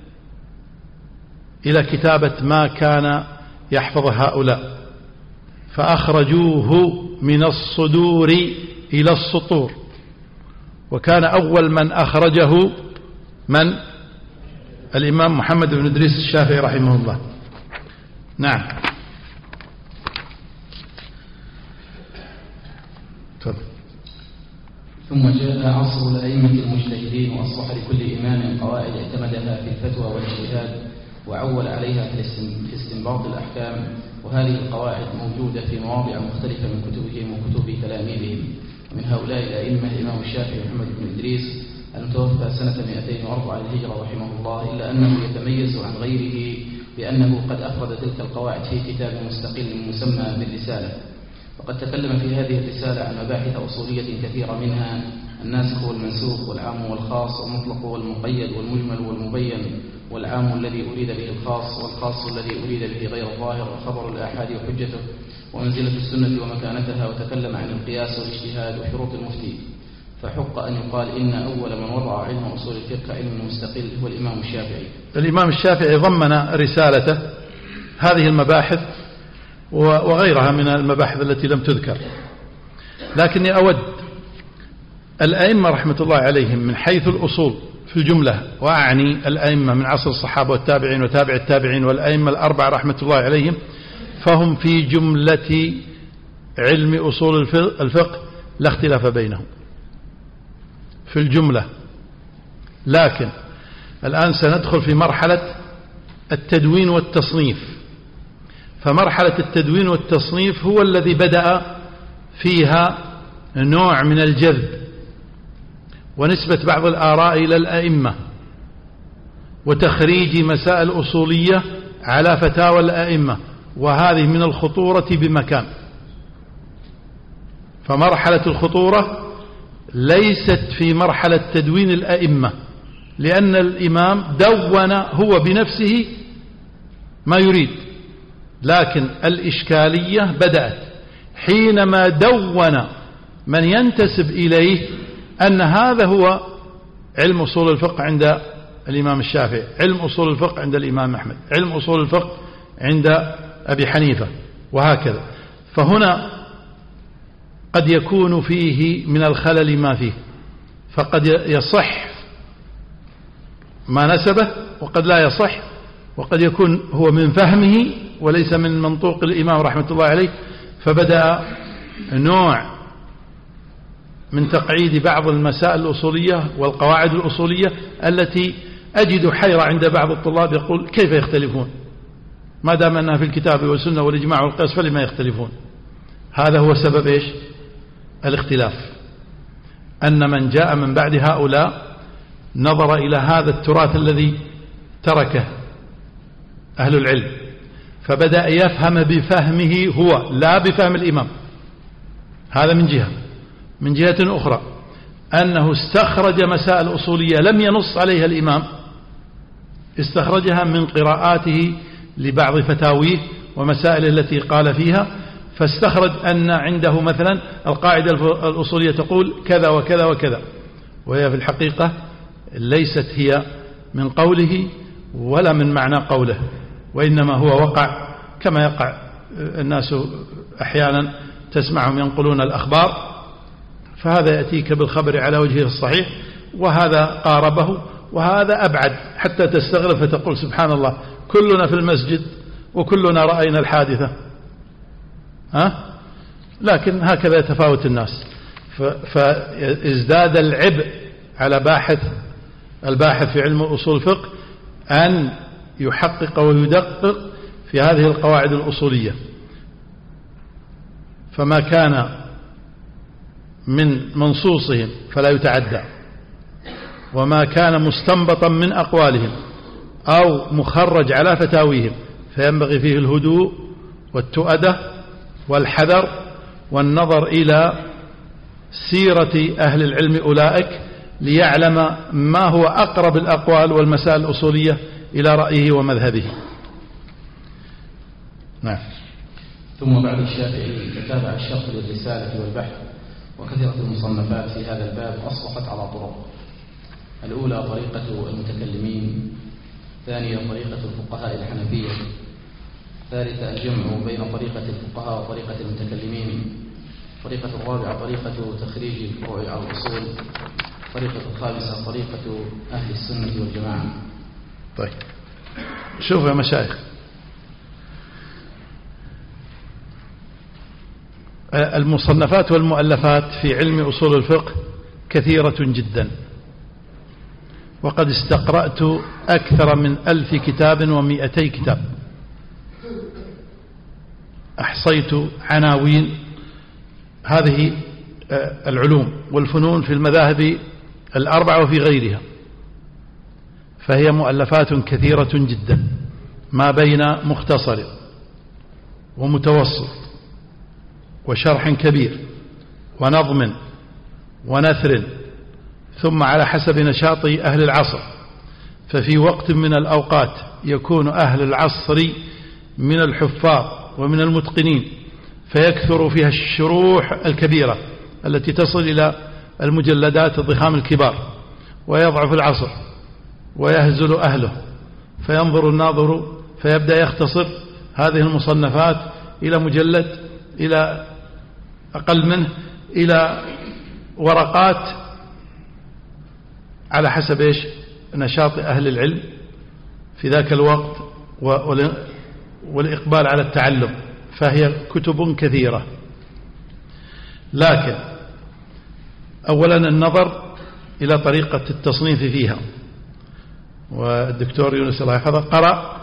إلى كتابة ما كان يحفظ هؤلاء، فأخرجوه من الصدور إلى السطور. وكان أول من أخرجه من؟ الإمام محمد بن إدريس الشافعي رحمه الله. نعم. ثم جاء عصر الأئمة المجتهدين، وأصبح لكل إمام قواعد اعتمدها في الفتوى والاجتهاد، وعول عليها في استنباط الأحكام. وهذه القواعد موجودة في مواضع مختلفة من كتبهم وكتب تلاميذهم. ومن هؤلاء الأئمة الإمام الشافعي محمد بن إدريس المتوفى سنة 204 للهجرة رحمه الله، إلا أنه يتميز عن غيره بأنه قد أفرد تلك القواعد في كتاب مستقل مسمى بالرسالة. وقد تكلم في هذه الرسالة عن مباحث أصولية كثيرة، منها الناسخ والمنسوخ، والعام والخاص، والمطلق والمقيد، والمجمل والمبين، والعام الذي أريد به الخاص، والخاص الذي أريد به غير الظاهر، وخبر الآحاد وحجته، ومنزلة السنة ومكانتها. وتكلم عن القياس والاجتهاد وشروط المفتي. فحق أن يقال إن أول من وضع علم أصول الفقه علم مستقل هو الإمام الشافعي. الإمام الشافعي ضمن رسالته هذه المباحث وغيرها من المباحث التي لم تذكر، لكني أود الأئمة رحمة الله عليهم من حيث الأصول في الجملة، وأعني الأئمة من عصر الصحابة والتابعين وتابع التابعين والأئمة الأربعة رحمة الله عليهم، فهم في جملة علم أصول الفقه لا اختلاف بينهم في الجملة. لكن الآن سندخل في مرحلة التدوين والتصنيف، فمرحلة التدوين والتصنيف هو الذي بدأ فيها نوع من الجذب ونسبة بعض الآراء إلى الأئمة وتخريج مسائل أصولية على فتاوى الأئمة، وهذه من الخطورة بمكان. فمرحلة الخطورة ليست في مرحلة تدوين الأئمة، لأن الإمام دون هو بنفسه ما يريد، لكن الإشكالية بدأت حينما دون من ينتسب إليه أن هذا هو علم أصول الفقه عند الإمام الشافعي، علم أصول الفقه عند الإمام أحمد، علم أصول الفقه عند أبي حنيفة، وهكذا. فهنا قد يكون فيه من الخلل ما فيه، فقد يصح ما نسبه وقد لا يصح، وقد يكون هو من فهمه وليس من منطوق الإمام رحمة الله عليه، فبدأ نوع من تقعيد بعض المسائل الأصولية والقواعد الأصولية التي أجد حيرة عند بعض الطلاب، يقول كيف يختلفون ما دام أنها في الكتاب والسنة والإجماع والقياس فلما يختلفون؟ هذا هو سبب إيش؟ الاختلاف، أن من جاء من بعد هؤلاء نظر إلى هذا التراث الذي تركه أهل العلم، فبدأ يفهم بفهمه هو لا بفهم الإمام. هذا من جهة. من جهة أخرى أنه استخرج مسائل أصولية لم ينص عليها الإمام، استخرجها من قراءاته لبعض فتاويه ومسائل التي قال فيها، فاستخرج أن عنده مثلا القاعدة الأصولية تقول كذا وكذا وكذا، وهي في الحقيقة ليست هي من قوله ولا من معنى قوله، وإنما هو وقع كما يقع الناس أحيانا تسمعهم ينقلون الأخبار، فهذا يأتيك بالخبر على وجهه الصحيح وهذا قاربه وهذا أبعد، حتى تستغرب فتقول سبحان الله كلنا في المسجد وكلنا رأينا الحادثة، لكن هكذا يتفاوت الناس. فازداد العبء على الباحث في علم أصول الفقه أن يحقق ويدقق في هذه القواعد الأصولية، فما كان من منصوصهم فلا يتعدى، وما كان مستنبطا من أقوالهم أو مخرج على فتاويهم فينبغي فيه الهدوء والتؤدة والحذر والنظر إلى سيرة أهل العلم أولئك ليعلم ما هو أقرب الأقوال والمسائل الأصولية إلى رأيه ومذهبه. نعم. ثم بعد الشافعي تتابع الشرح للرسالة والبحث، وكثرة المصنفات في هذا الباب أصبحت على طرق: الأولى طريقة المتكلمين، ثانية طريقة الفقهاء الحنفية، ثالثة الجمع بين طريقة الفقهاء وطريقة المتكلمين، طريقة الرابعة طريقة تخريج الفروع على الأصول، طريقة الخامسة طريقة أهل السنة والجماعة. طيب شوف يا مشايخ، المصنفات والمؤلفات في علم أصول الفقه كثيرة جدا، وقد استقرأت أكثر من 1000 كتاب و200 كتاب، أحصيت عناوين هذه العلوم والفنون في المذاهب الأربعة وفي غيرها، فهي مؤلفات كثيرة جدا ما بين مختصر ومتوسط وشرح كبير ونظم ونثر، ثم على حسب نشاط أهل العصر. ففي وقت من الأوقات يكون أهل العصر من الحفاظ ومن المتقنين فيكثر فيها الشروح الكبيرة التي تصل إلى المجلدات الضخام الكبار، ويضعف العصر ويهزل أهله، فينظر الناظر فيبدأ يختصر هذه المصنفات إلى مجلد، إلى أقل منه، إلى ورقات على حسب إيش نشاط أهل العلم في ذاك الوقت والإقبال على التعلم، فهي كتب كثيرة. لكن أولا النظر إلى طريقة التصنيف فيها، والدكتور يونس الله يحفظه قرأ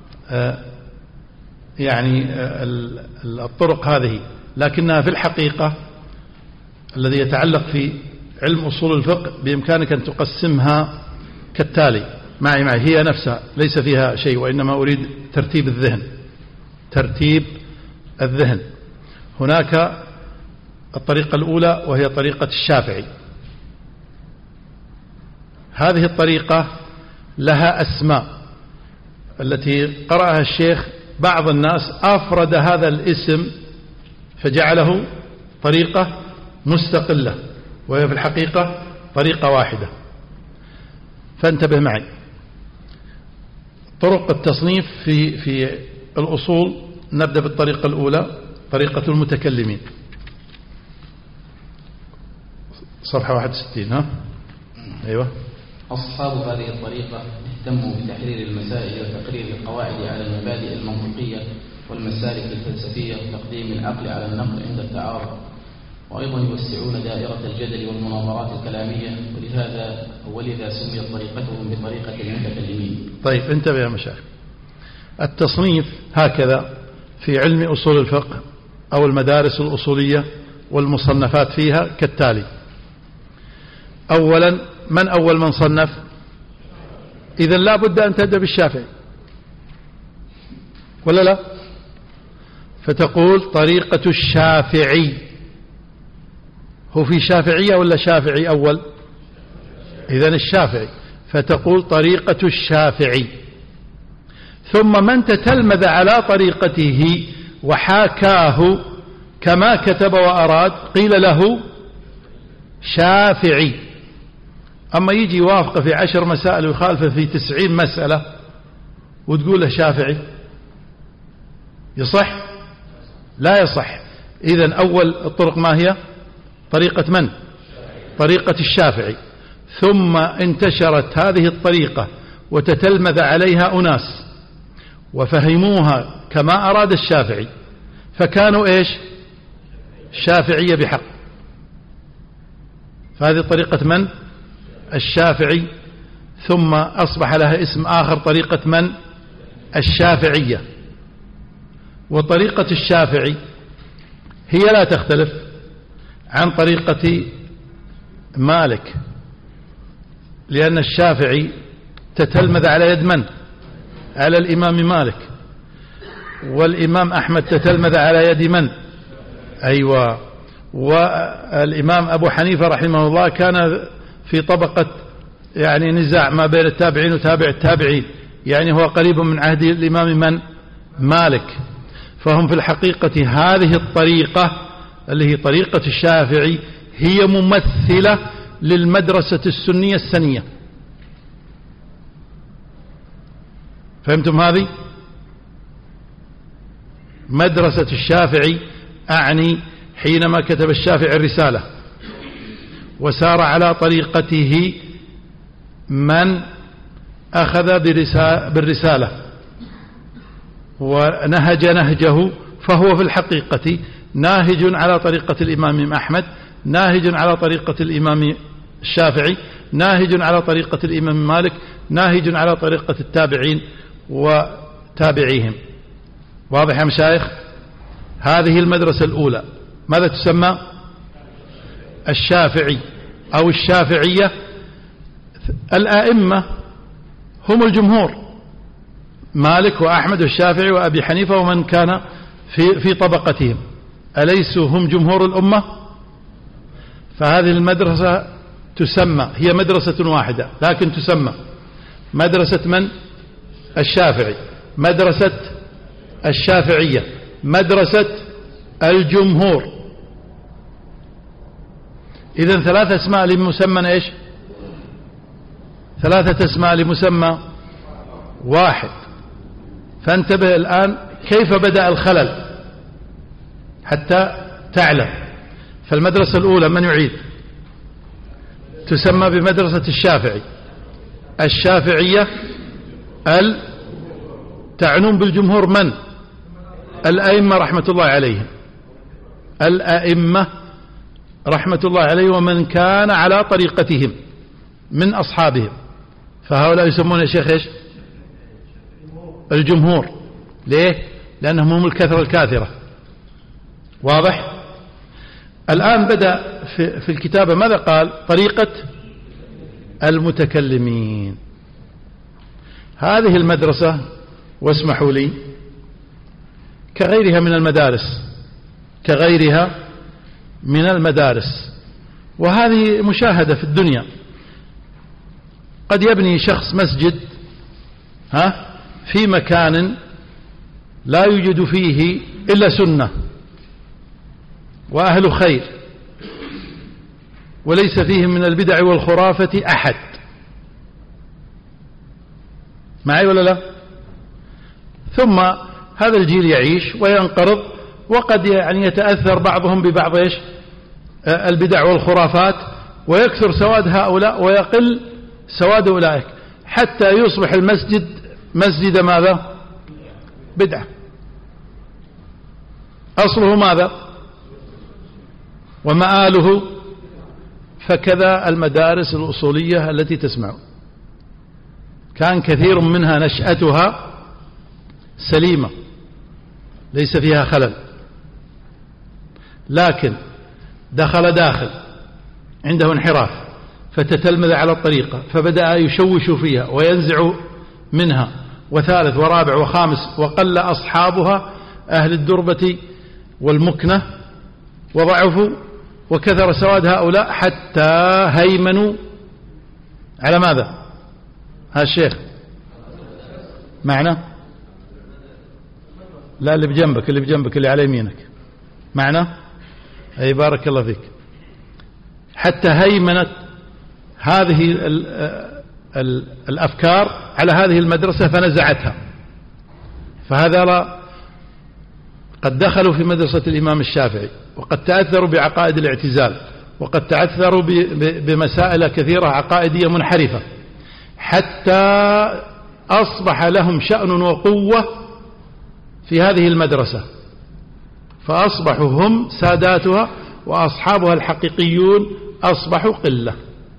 يعني الطرق هذه، لكنها في الحقيقة الذي يتعلق في علم أصول الفقه بإمكانك أن تقسمها كالتالي معي هي نفسها ليس فيها شيء، وإنما أريد ترتيب الذهن. هناك الطريقة الأولى وهي طريقة الشافعي. هذه الطريقة لها أسماء التي قرأها الشيخ، بعض الناس أفرد هذا الاسم فجعله طريقة مستقلة، وهي في الحقيقة طريقة واحدة. فانتبه معي. طرق التصنيف في الأصول، نبدأ بالطريقة الأولى طريقة المتكلمين، صفحة 61. ها أيوة. أصحاب هذه الطريقة اهتموا بتحرير المسائل وتقرير القواعد على المبادئ المنطقية والمسالك الفلسفية وتقديم العقل على النقل عند التعارض، وأيضا يوسعون دائرة الجدل والمناظرات الكلامية، ولذا سميت طريقتهم بطريقة المتكلمين. طيب انتبه يا مشايخ. التصنيف هكذا في علم أصول الفقه أو المدارس الأصولية والمصنفات فيها كالتالي: أولا، من أول من صنف؟ إذن لا بد أن تبدأ بالشافعي ولا لا؟ فتقول طريقة الشافعي. هو في شافعية ولا شافعي أول؟ إذن الشافعي، فتقول طريقة الشافعي. ثم من تتلمذ على طريقته وحاكاه كما كتب وأراد قيل له شافعي. أما يجي يوافق في 10 مسائل ويخالف في 90 مسألة وتقول له شافعي، يصح؟ لا يصح. إذن أول الطرق ما هي؟ طريقة من؟ طريقة الشافعي. ثم انتشرت هذه الطريقة وتتلمذ عليها أناس وفهموها كما أراد الشافعي، فكانوا إيش؟ شافعية بحق. فهذه طريقة من؟ الشافعي. ثم أصبح لها اسم آخر، طريقة من؟ الشافعية. وطريقة الشافعي هي لا تختلف عن طريقة مالك، لأن الشافعي تتلمذ على يد من؟ على الإمام مالك. والإمام أحمد تتلمذ على يد من؟ أيوة. والإمام أبو حنيفة رحمه الله كان في طبقة يعني نزاع ما بين التابعين وتابع التابعين، يعني هو قريب من عهد الإمام من؟ مالك. فهم في الحقيقة هذه الطريقة اللي هي طريقة الشافعي هي ممثلة للمدرسة السنية السنية. فهمتم هذه؟ مدرسة الشافعي أعني حينما كتب الشافعي الرسالة وسار على طريقته من أخذ بالرسالة ونهج نهجه، فهو في الحقيقة ناهج على طريقة الإمام أحمد، ناهج على طريقة الإمام الشافعي، ناهج على طريقة الإمام مالك، ناهج على طريقة التابعين وتابعيهم. واضح يا مشايخ؟ هذه المدرسة الأولى ماذا تسمى؟ الشافعي أو الشافعية. الآئمة هم الجمهور، مالك وأحمد والشافعي وأبي حنيفة ومن كان في طبقتهم، أليسوا هم جمهور الأمة؟ فهذه المدرسة تسمى، هي مدرسة واحدة لكن تسمى مدرسة من؟ الشافعي، مدرسة الشافعية، مدرسة الجمهور. إذن 3 أسماء لمسمى إيش؟ 3 أسماء لمسمى واحد. فانتبه الآن كيف بدأ الخلل حتى تعلم. فالمدرسة الأولى من يعيد؟ تسمى بمدرسة الشافعي. الشافعية تعنون بالجمهور من؟ الأئمة رحمة الله عليهم، الأئمة رحمة الله عليهم ومن كان على طريقتهم من أصحابهم، فهؤلاء يسمون يا شيخ إيش؟ الجمهور. ليه؟ لأنهم هم الكثرة الكاثرة. واضح؟ الآن بدأ في الكتابة ماذا قال؟ طريقة المتكلمين. هذه المدرسة واسمحوا لي كغيرها من المدارس، وهذه مشاهدة في الدنيا. قد يبني شخص مسجد في مكان لا يوجد فيه إلا سنة وأهل خير وليس فيهم من البدع والخرافة أحد. معي ولا لا؟ ثم هذا الجيل يعيش وينقرض، وقد يتأثر بعضهم ببعض إيش؟ البدع والخرافات، ويكثر سواد هؤلاء ويقل سواد أولئك، حتى يصبح المسجد مسجد ماذا؟ بدعة. أصله ماذا؟ ومآله. فكذا المدارس الأصولية التي تسمع كان كثير منها نشأتها سليمة ليس فيها خلل، لكن داخل عنده انحراف فتتلمذ على الطريقة، فبدأ يشوش فيها وينزع منها، وثالث ورابع وخامس، وقل أصحابها أهل الدربة والمكنة وضعفوا، وكثر سواد هؤلاء حتى هيمنوا على ماذا؟ ها الشيخ معنا؟ لا، اللي بجنبك اللي على يمينك معنا؟ أي بارك الله فيك. حتى هيمنت هذه الأفكار على هذه المدرسة فنزعتها، فهذا قد دخلوا في مدرسة الإمام الشافعي، وقد تأثروا بعقائد الاعتزال، وقد تأثروا بمسائل كثيرة عقائدية منحرفة، حتى أصبح لهم شأن وقوة في هذه المدرسة، فأصبحوا هم ساداتها، وأصحابها الحقيقيون أصبحوا قلة.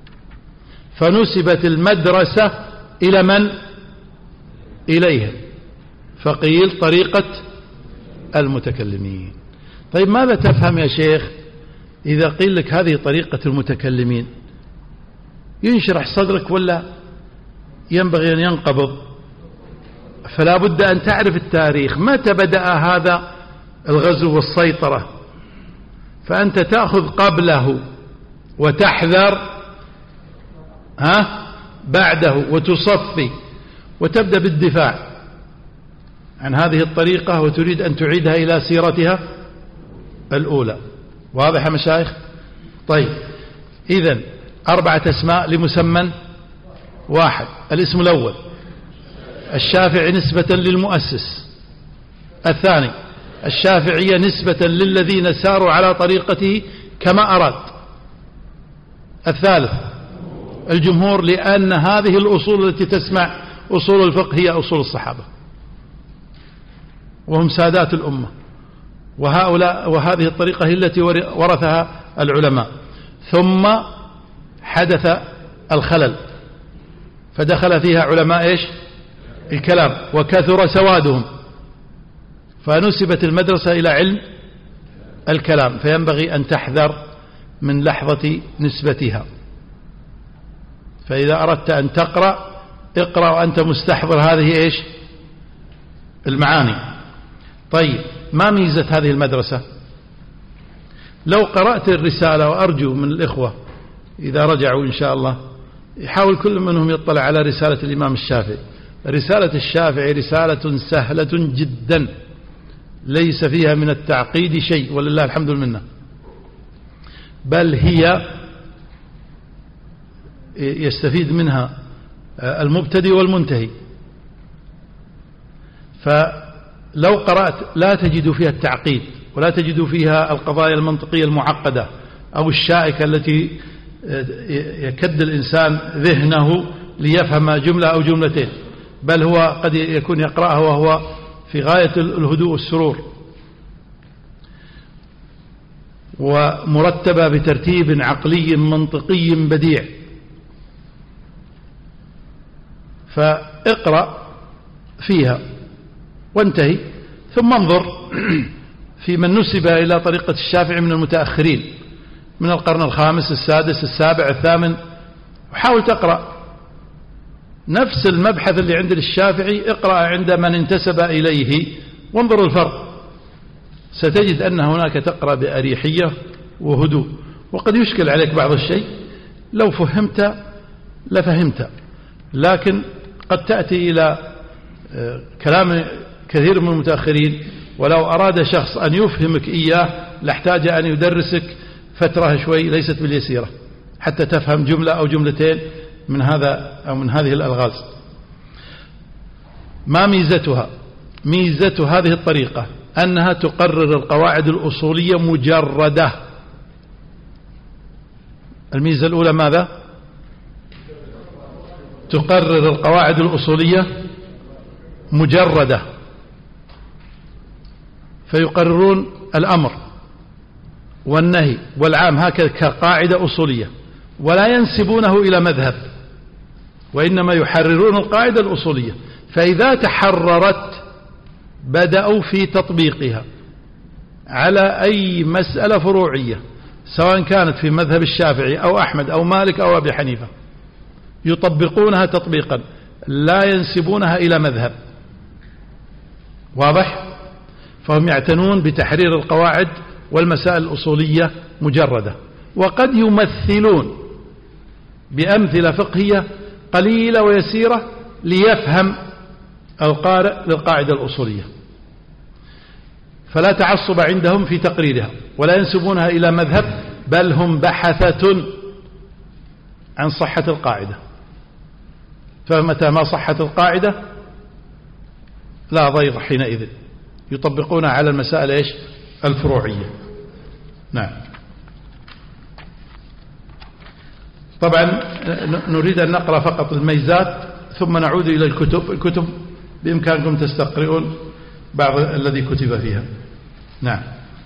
فنسبت المدرسة إلى من؟ إليهم، فقيل طريقة المتكلمين. طيب ماذا تفهم يا شيخ إذا قيل لك هذه طريقة المتكلمين؟ ينشرح صدرك ولا ينبغي أن ينقبض؟ فلا بد أن تعرف التاريخ، متى بدأ هذا الغزو والسيطرة، فأنت تأخذ قبله وتحذر بعده وتصفي، وتبدأ بالدفاع عن هذه الطريقة، وتريد أن تعيدها إلى سيرتها الأولى. واضح يا مشايخ؟ طيب، إذن 4 أسماء لمسمى واحد. الاسم الأول الشافعي نسبة للمؤسس، الثاني الشافعية نسبة للذين ساروا على طريقته كما أراد، الثالث الجمهور، لأن هذه الأصول التي تسمع أصول الفقه هي أصول الصحابة وهم سادات الأمة، وهذه الطريقة هي التي ورثها العلماء. ثم حدث الخلل فدخل فيها علماء إيش؟ الكلام، وكثر سوادهم، فنسبت المدرسة إلى علم الكلام، فينبغي أن تحذر من لحظة نسبتها. فإذا أردت أن اقرأ وأنت مستحضر هذه إيش؟ المعاني. طيب، ما ميزة هذه المدرسة؟ لو قرأت الرسالة، وأرجو من الإخوة إذا رجعوا إن شاء الله يحاول كل منهم يطلع على رسالة الإمام الشافعي. رسالة الشافعي رسالة سهلة جدا، ليس فيها من التعقيد شيء، ولله الحمد والمنة، بل هي يستفيد منها المبتدئ والمنتهي. فلو قرأت لا تجد فيها التعقيد، ولا تجد فيها القضايا المنطقية المعقدة أو الشائكة التي يكد الإنسان ذهنه ليفهم جملة أو جملتين، بل هو قد يكون يقرأها وهو في غاية الهدوء والسرور، ومرتبة بترتيب عقلي منطقي بديع. فاقرأ فيها وانتهي، ثم انظر في من نسب إلى طريقة الشافعي من المتأخرين من القرن الخامس السادس السابع الثامن، وحاول تقرأ نفس المبحث اللي عند الشافعي، اقرأ عند من انتسب إليه وانظر الفرق، ستجد أن هناك تقرأ بأريحية وهدوء. وقد يشكل عليك بعض الشيء، لو فهمت لفهمت، لكن قد تأتي إلى كلام كثير من المتأخرين، ولو أراد شخص أن يفهمك إياه لاحتاج أن يدرسك فترة شوي ليست باليسيرة حتى تفهم جملة أو جملتين من هذا أو من هذه الألغاز. ما ميزتها؟ ميزة هذه الطريقة أنها تقرر القواعد الأصولية مجردة. الميزة الأولى ماذا؟ تقرر القواعد الأصولية مجردة، فيقررون الأمر والنهي والعام هكذا كقاعدة أصولية، ولا ينسبونه إلى مذهب، وإنما يحررون القاعدة الأصولية. فإذا تحررت بدأوا في تطبيقها على أي مسألة فروعية، سواء كانت في مذهب الشافعي أو أحمد أو مالك أو أبي حنيفة، يطبقونها تطبيقا لا ينسبونها إلى مذهب. واضح؟ فهم يعتنون بتحرير القواعد والمسائل الأصولية مجردة، وقد يمثلون بأمثلة فقهية قليلة ويسيرة ليفهم القارئ للقاعدة الأصولية، فلا تعصب عندهم في تقريرها ولا ينسبونها إلى مذهب، بل هم بحثة عن صحة القاعدة. فمتى ما صحت القاعدة لا ضير حينئذ، يطبقونها على المسائل إيش؟ الفروعية. نعم. طبعا نريد أن نقرأ فقط الميزات ثم نعود إلى الكتب. الكتب بإمكانكم تستقرئون بعض الذي كتب فيها. نعم.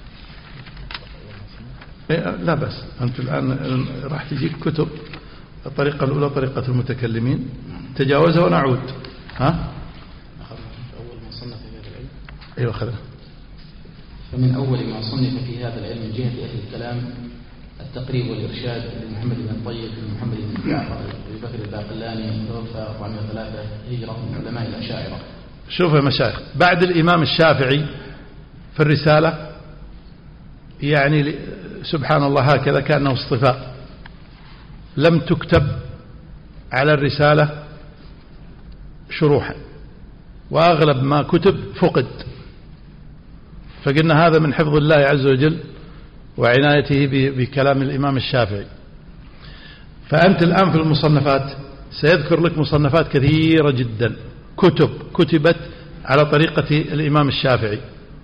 لا بس أنت الآن راح تجيك كتب. الطريقة الأولى طريقة المتكلمين، تجاوزها ونعود. ها؟ أول ما صنف في هذا العلم. أيوة خذها. فمن أول ما صنف في هذا العلم من جهة أهل الكلام التقريب والإرشاد لمحمد بن الطيب بن محمد بن جعفر بن بكر الباقلاني توفى 403 هجرة من علماء الأشاعرة. شوف يا مشايخ، بعد الإمام الشافعي في الرسالة يعني سبحان الله هكذا كأنه اصطفاء، لم تكتب على الرسالة شروحا، وأغلب ما كتب فقد، فقلنا هذا من حفظ الله عز وجل وعنايته بكلام الإمام الشافعي. فأنت الآن في المصنفات سيذكر لك مصنفات كثيرة جدا كتبت على طريقة الإمام الشافعي،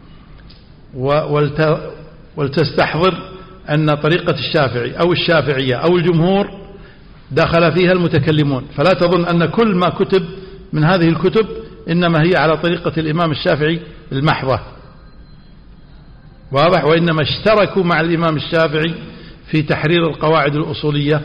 ولتستحضر أن طريقة الشافعي أو الشافعية أو الجمهور دخل فيها المتكلمون، فلا تظن أن كل ما كتب من هذه الكتب إنما هي على طريقة الإمام الشافعي المحضة. واضح؟ وإنما اشتركوا مع الإمام الشافعي في تحرير القواعد الأصولية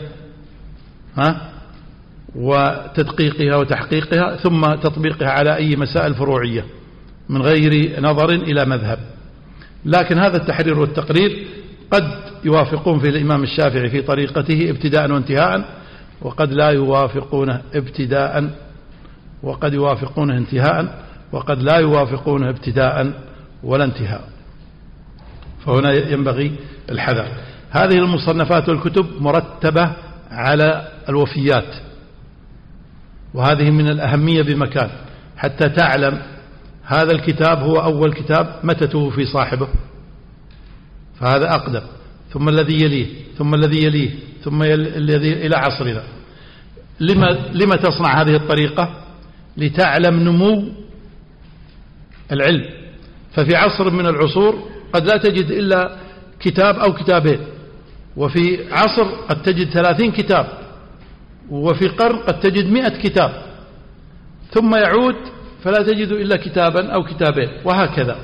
وتدقيقها وتحقيقها ثم تطبيقها على أي مسائل فروعية من غير نظر إلى مذهب. لكن هذا التحرير والتقرير قد يوافقون في الإمام الشافعي في طريقته ابتداء وانتهاء، وقد لا يوافقونه ابتداء، وقد يوافقونه انتهاء، وقد لا يوافقونه ابتداء ولا انتهاء. فهنا ينبغي الحذر. هذه المصنفات والكتب مرتبة على الوفيات، وهذه من الأهمية بمكان، حتى تعلم هذا الكتاب هو أول كتاب متى توفي صاحبه، فهذا أقدم، ثم الذي يليه، ثم الذي يليه، ثم الذي إلى عصرنا. لما تصنع هذه الطريقة؟ لتعلم نمو العلم. ففي عصر من العصور قد لا تجد إلا كتاب أو كتابين، وفي عصر قد تجد 30 كتاب، وفي قرن قد تجد 100 كتاب، ثم يعود فلا تجد إلا كتابا أو كتابين، وهكذا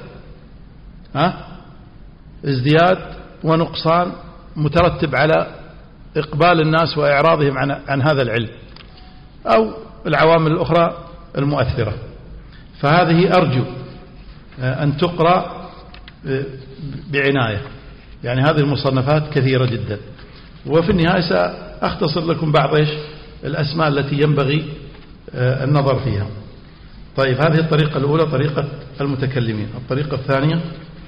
ازدياد ونقصان مترتب على إقبال الناس وإعراضهم عن هذا العلم أو العوامل الأخرى المؤثرة. فهذه أرجو أن تقرأ بعناية، يعني هذه المصنفات كثيرة جدا. وفي النهاية سأختصر لكم بعض الأسماء التي ينبغي النظر فيها. طيب، هذه الطريقة الأولى طريقة المتكلمين. الطريقة الثانية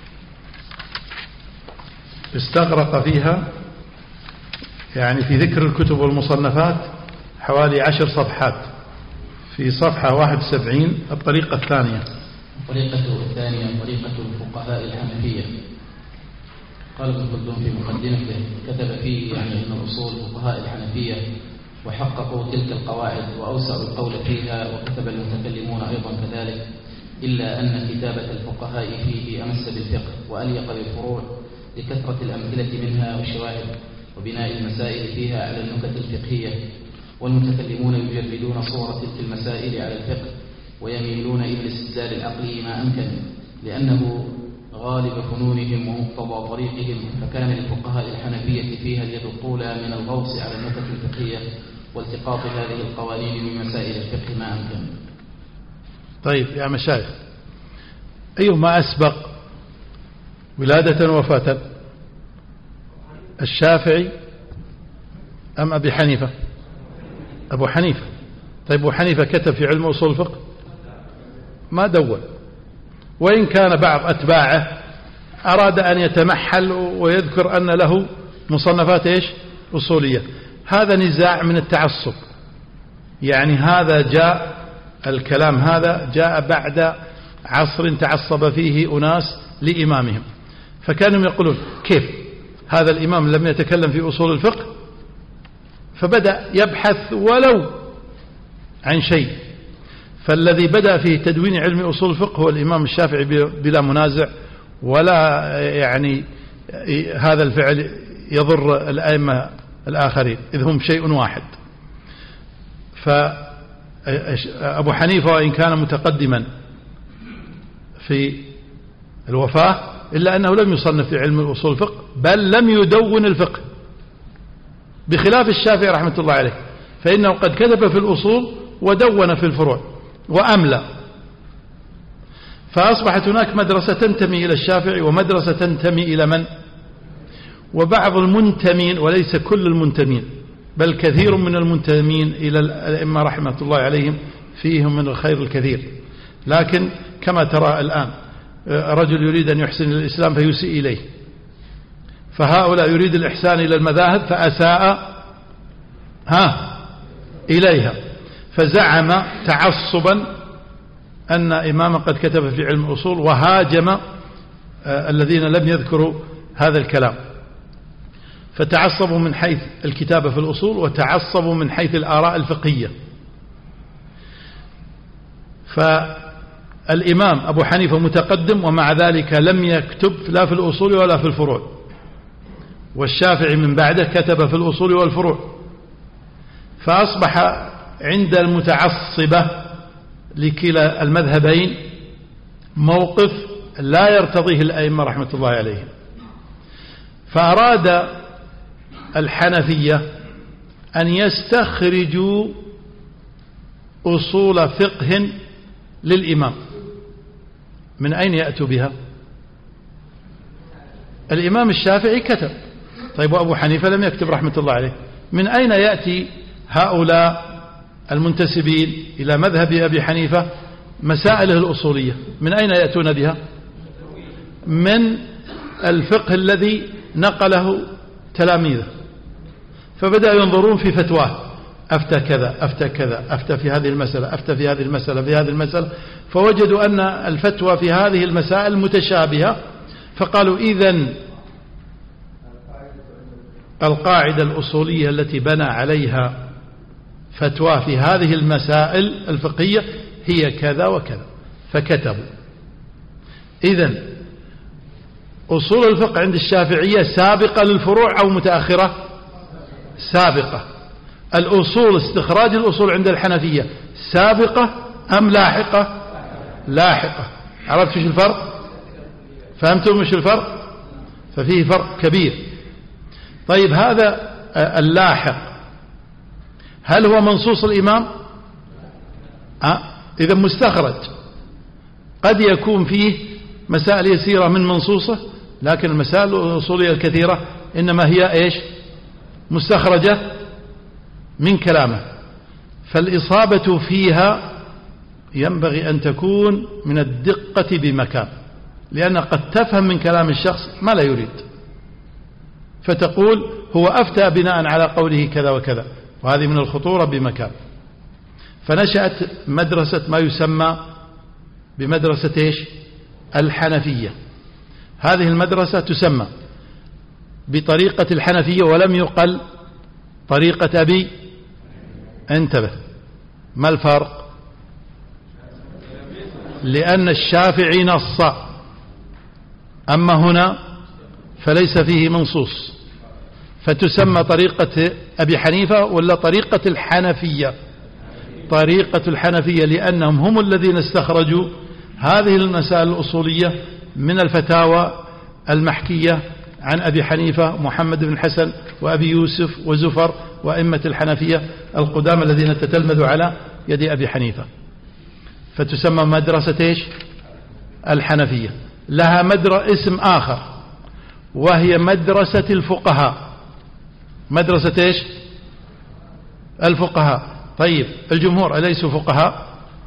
استغرق فيها يعني في ذكر الكتب والمصنفات حوالي 10 صفحات في صفحة 71. الطريقة الثانية طريقة الفقهاء الحنفية. قال ابن خلدون في مقدمته، كتب فيه يعني أن الأصول فقهاء الحنفية وحققوا تلك القواعد وأوسعوا القول فيها، وكتب المتكلمون أيضا كذلك، إلا أن كتابة الفقهاء فيه أمس بالفقه وأليق بالفروع لكثرة الأمثلة منها والشواهد وبناء المسائل فيها على النكت الفقهية. والمتكلمون يجردون صورة تلك المسائل على الفقه ويميلون إلى الاستدلال العقلي ما أمكن، لأنه غالب فنونهم ومقتضى طريقهم. فكان للفقهاء الحنفية فيها اليد الطولى من الغوص على النكت الفقهية والتقاط هذه القوانين من مسائل الفقه ما أمكن. طيب يا مشايخ، أيهما أسبق ولادة وفاة، الشافعي أم أبي حنيفة؟ أبو حنيفة. طيب، أبو حنيفة كتب في علم أصول الفقه؟ ما دون، وإن كان بعض أتباعه أراد أن يتمحل ويذكر أن له مصنفات أصولية. هذا نزاع من التعصب، يعني هذا الكلام هذا جاء بعد عصر تعصب فيه أناس لإمامهم، فكانوا يقولون كيف هذا الإمام لم يتكلم في أصول الفقه؟ فبدأ يبحث ولو عن شيء. فالذي بدأ في تدوين علم أصول الفقه هو الإمام الشافعي بلا منازع، ولا يعني هذا الفعل يضر الأئمة الآخرين إذ هم شيء واحد. فأبو حنيفة وإن كان متقدما في الوفاة إلا أنه لم يصنف في علم أصول الفقه، بل لم يدون الفقه، بخلاف الشافعي رحمة الله عليه، فإنه قد كتب في الأصول ودون في الفروع وأملى. فأصبحت هناك مدرسة تنتمي إلى الشافعي ومدرسة تنتمي إلى من؟ وبعض المنتمين، وليس كل المنتمين، بل كثير من المنتمين إلى الأئمة رحمة الله عليهم فيهم من الخير الكثير. لكن كما ترى الآن رجل يريد أن يحسن الإسلام فيسيء إليه، فهؤلاء يريد الإحسان إلى المذاهب فأساء إليها، فزعم تعصبا أن إماما قد كتب في علم الأصول، وهاجم الذين لم يذكروا هذا الكلام. فتعصبوا من حيث الكتابة في الأصول، وتعصبوا من حيث الآراء الفقهية. فالإمام أبو حنيفة متقدم، ومع ذلك لم يكتب لا في الأصول ولا في الفروع، والشافعي من بعده كتب في الأصول والفروع. فأصبح عند المتعصبة لكلا المذهبين موقف لا يرتضيه الأئمة رحمة الله عليهم. فأراد الحنفية أن يستخرجوا أصول فقه للإمام. من أين يأتوا بها؟ الإمام الشافعي كتب، طيب وأبو حنيفة لم يكتب رحمة الله عليه. من أين يأتي هؤلاء المنتسبين إلى مذهب أبي حنيفة مسائله الأصولية؟ من أين يأتون بها؟ من الفقه الذي نقله تلاميذه. فبدأ ينظرون في فتواه، أفتى كذا أفتى كذا، أفتى في هذه المسألة، أفتى في هذه المسألة، في هذه المسألة، فوجدوا أن الفتوى في هذه المسائل متشابهة، فقالوا إذن القاعدة الأصولية التي بنى عليها فتوى في هذه المسائل الفقهية هي كذا وكذا، فكتبوا. إذن أصول الفقه عند الشافعية سابقة للفروع أو متأخرة؟ سابقة. الأصول استخراج الأصول عند الحنفية سابقة أم لاحقة؟ لاحقة. عرفت وش الفرق؟ فهمتم وش الفرق؟ ففيه فرق كبير. طيب هذا اللاحق هل هو منصوص الإمام؟ إذا مستخرج. قد يكون فيه مسائل يسيرة من منصوصه، لكن المسائل الأصولية الكثيرة إنما هي إيش؟ مستخرجة من كلامه. فالإصابة فيها ينبغي أن تكون من الدقة بمكان، لأن قد تفهم من كلام الشخص ما لا يريد، فتقول هو أفتى بناء على قوله كذا وكذا، وهذه من الخطورة بمكان. فنشأت مدرسة ما يسمى بمدرسة إيش؟ الحنفية. هذه المدرسة تسمى بطريقة الحنفية ولم يقل طريقة أبي. انتبه، ما الفرق؟ لأن الشافعي نص، أما هنا فليس فيه منصوص، فتسمى طريقة أبي حنيفة ولا طريقة الحنفية؟ طريقة الحنفية، لأنهم هم الذين استخرجوا هذه المسائل الأصولية من الفتاوى المحكية عن أبي حنيفة محمد بن الحسن وأبي يوسف وزفر وأئمة الحنفية القدامى الذين تتلمذوا على يد أبي حنيفة. فتسمى مدرسة إيش؟ الحنفية. لها اسم آخر وهي مدرسة الفقهاء. مدرسة إيش؟ الفقهاء. طيب الجمهور أليسوا فقهاء؟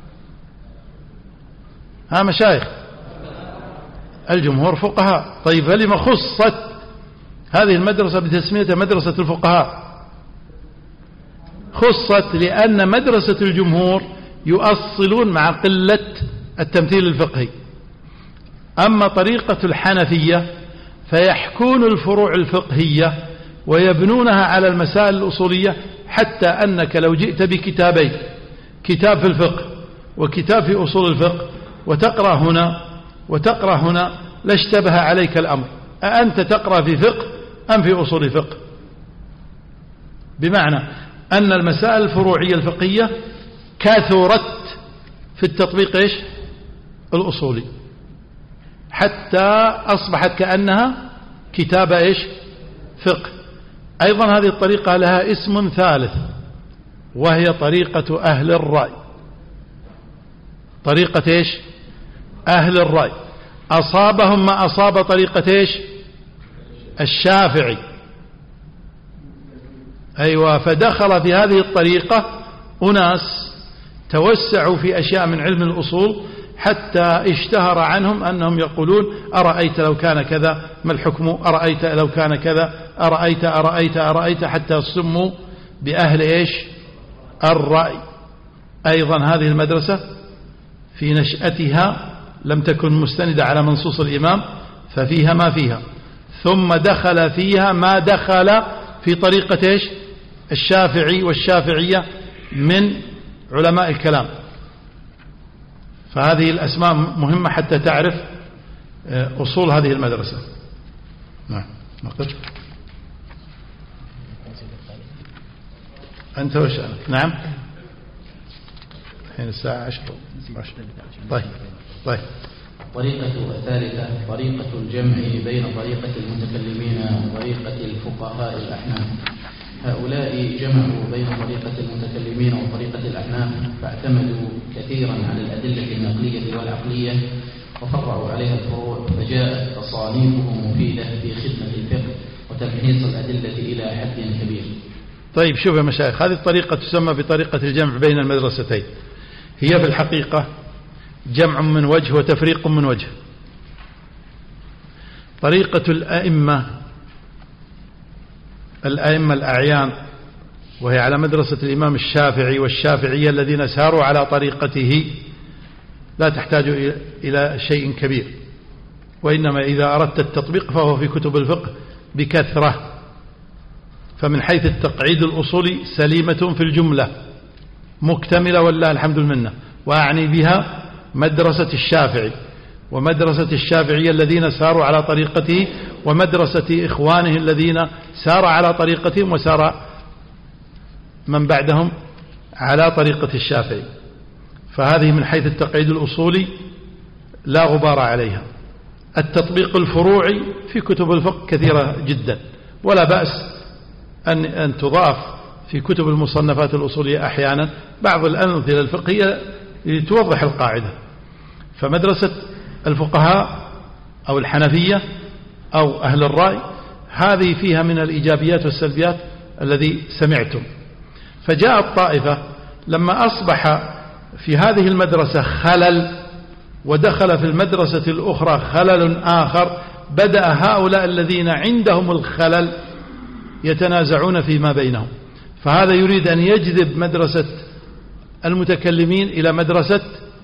ها مشايخ؟ الجمهور فقهاء. طيب فلما خصت هذه المدرسة بتسميتها مدرسة الفقهاء؟ خصت لأن مدرسة الجمهور يؤصلون مع قلة التمثيل الفقهي، أما طريقة الحنفية فيحكون الفروع الفقهية ويبنونها على المسائل الأصولية، حتى أنك لو جئت بكتابين، كتاب في الفقه وكتاب في أصول الفقه، وتقرأ هنا وتقرأ هنا لاشتبه عليك الأمر، أأنت تقرأ في فقه أم في أصول فقه؟ بمعنى أن المسائل الفروعية الفقهية كثرت في التطبيق إيش؟ الأصولي، حتى أصبحت كأنها كتاب إيش؟ فقه. أيضا هذه الطريقة لها اسم ثالث وهي طريقة أهل الرأي. طريقة إيش؟ أهل الرأي. أصابهم ما أصاب طريقة إيش؟ الشافعي. أيوة. فدخل في هذه الطريقة أناس توسعوا في أشياء من علم الأصول حتى اشتهر عنهم أنهم يقولون أرأيت لو كان كذا ما الحكم، أرأيت لو كان كذا، أرأيت أرأيت أرأيت، حتى سموا بأهل إيش؟ الرأي. أيضا هذه المدرسة في نشأتها لم تكن مستندة على منصوص الإمام، ففيها ما فيها، ثم دخل فيها ما دخل في طريقة إيش؟ الشافعي والشافعية من علماء الكلام. فهذه الأسماء مهمة حتى تعرف أصول هذه المدرسة. نعم. نقدر أنت وش أنا؟ نعم. الحين الساعة 10. طيب. طريقة الثالثة طريقة الجمع بين طريقة المتكلمين وطريقة الفقهاء الأحناف. هؤلاء جمعوا بين طريقة المتكلمين وطريقة الأحناف، فاعتمدوا كثيرا على الأدلة النقلية والعقلية وفرعوا عليها الفروع، فجاءت تصانيفهم مفيدة في خدمة الفقه وتمحيص الأدلة إلى حد كبير. طيب شوف يا مشايخ، هذه الطريقة تسمى بطريقة الجمع بين المدرستين. هي في الحقيقة جمع من وجه وتفريق من وجه. طريقة الأئمة الأعيان، وهي على مدرسة الإمام الشافعي والشافعية الذين ساروا على طريقته، لا تحتاج إلى شيء كبير، وإنما إذا أردت التطبيق فهو في كتب الفقه بكثرة. فمن حيث التقعيد الأصولي سليمة في الجملة مكتملة، والله الحمد المنة، وأعني بها مدرسة الشافعي. ومدرسة الشافعية الذين ساروا على طريقته، ومدرسة إخوانه الذين سار على طريقتهم وسار من بعدهم على طريقة الشافعي. فهذه من حيث التقعيد الأصولي لا غبار عليها. التطبيق الفروعي في كتب الفقه كثيرة جدا، ولا بأس أن تضاف في كتب المصنفات الأصولية أحيانا بعض الأمثلة الفقهية لتوضح القاعدة. فمدرسة الفقهاء أو الحنفية أو أهل الرأي هذه فيها من الإيجابيات والسلبيات الذي سمعتم. فجاء الطائفة لما أصبح في هذه المدرسة خلل ودخل في المدرسة الأخرى خلل آخر، بدأ هؤلاء الذين عندهم الخلل يتنازعون فيما بينهم. فهذا يريد أن يجذب مدرسة المتكلمين إلى مدرسة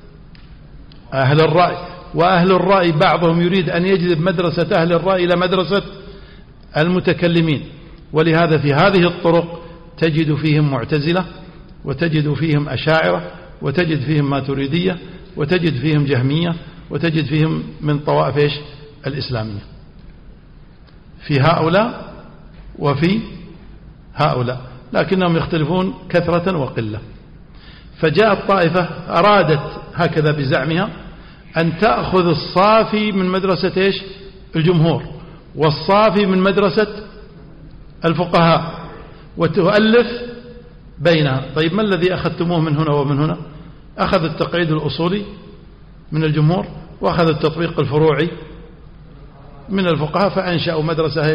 أهل الرأي، وأهل الرأي بعضهم يريد أن يجذب مدرسة أهل الرأي إلى مدرسة المتكلمين. ولهذا في هذه الطرق تجد فيهم معتزلة، وتجد فيهم أشاعرة، وتجد فيهم ماتريدية، وتجد فيهم جهمية، وتجد فيهم من طوائف الإسلامية، في هؤلاء وفي هؤلاء، لكنهم يختلفون كثرة وقلة. فجاءت طائفة أرادت هكذا بزعمها أن تأخذ الصافي من مدرسة الجمهور والصافي من مدرسة الفقهاء وتؤلف بينها. طيب ما الذي أخذتموه من هنا ومن هنا؟ أخذ التقعيد الأصولي من الجمهور، وأخذ التطبيق الفروعي من الفقهاء، فأنشأوا مدرسة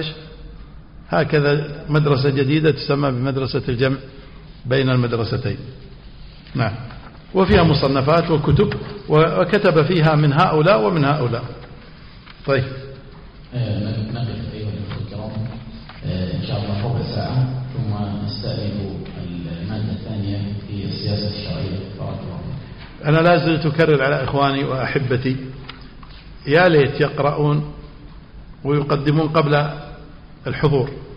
هكذا مدرسة جديدة تسمى بمدرسة الجمع بين المدرستين. نعم. وفيها مصنفات وكتب وكتب فيها من هؤلاء ومن هؤلاء. طيب نقف أيها الأخوة الكرام إن شاء الله ربع ساعة ثم نستأنف المادة الثانية في السياسة الشرعية. بارك الله فيك. أنا لا زلت أكرر على إخواني وأحبتي يا ليت يقرؤون ويقدمون قبل الحضور.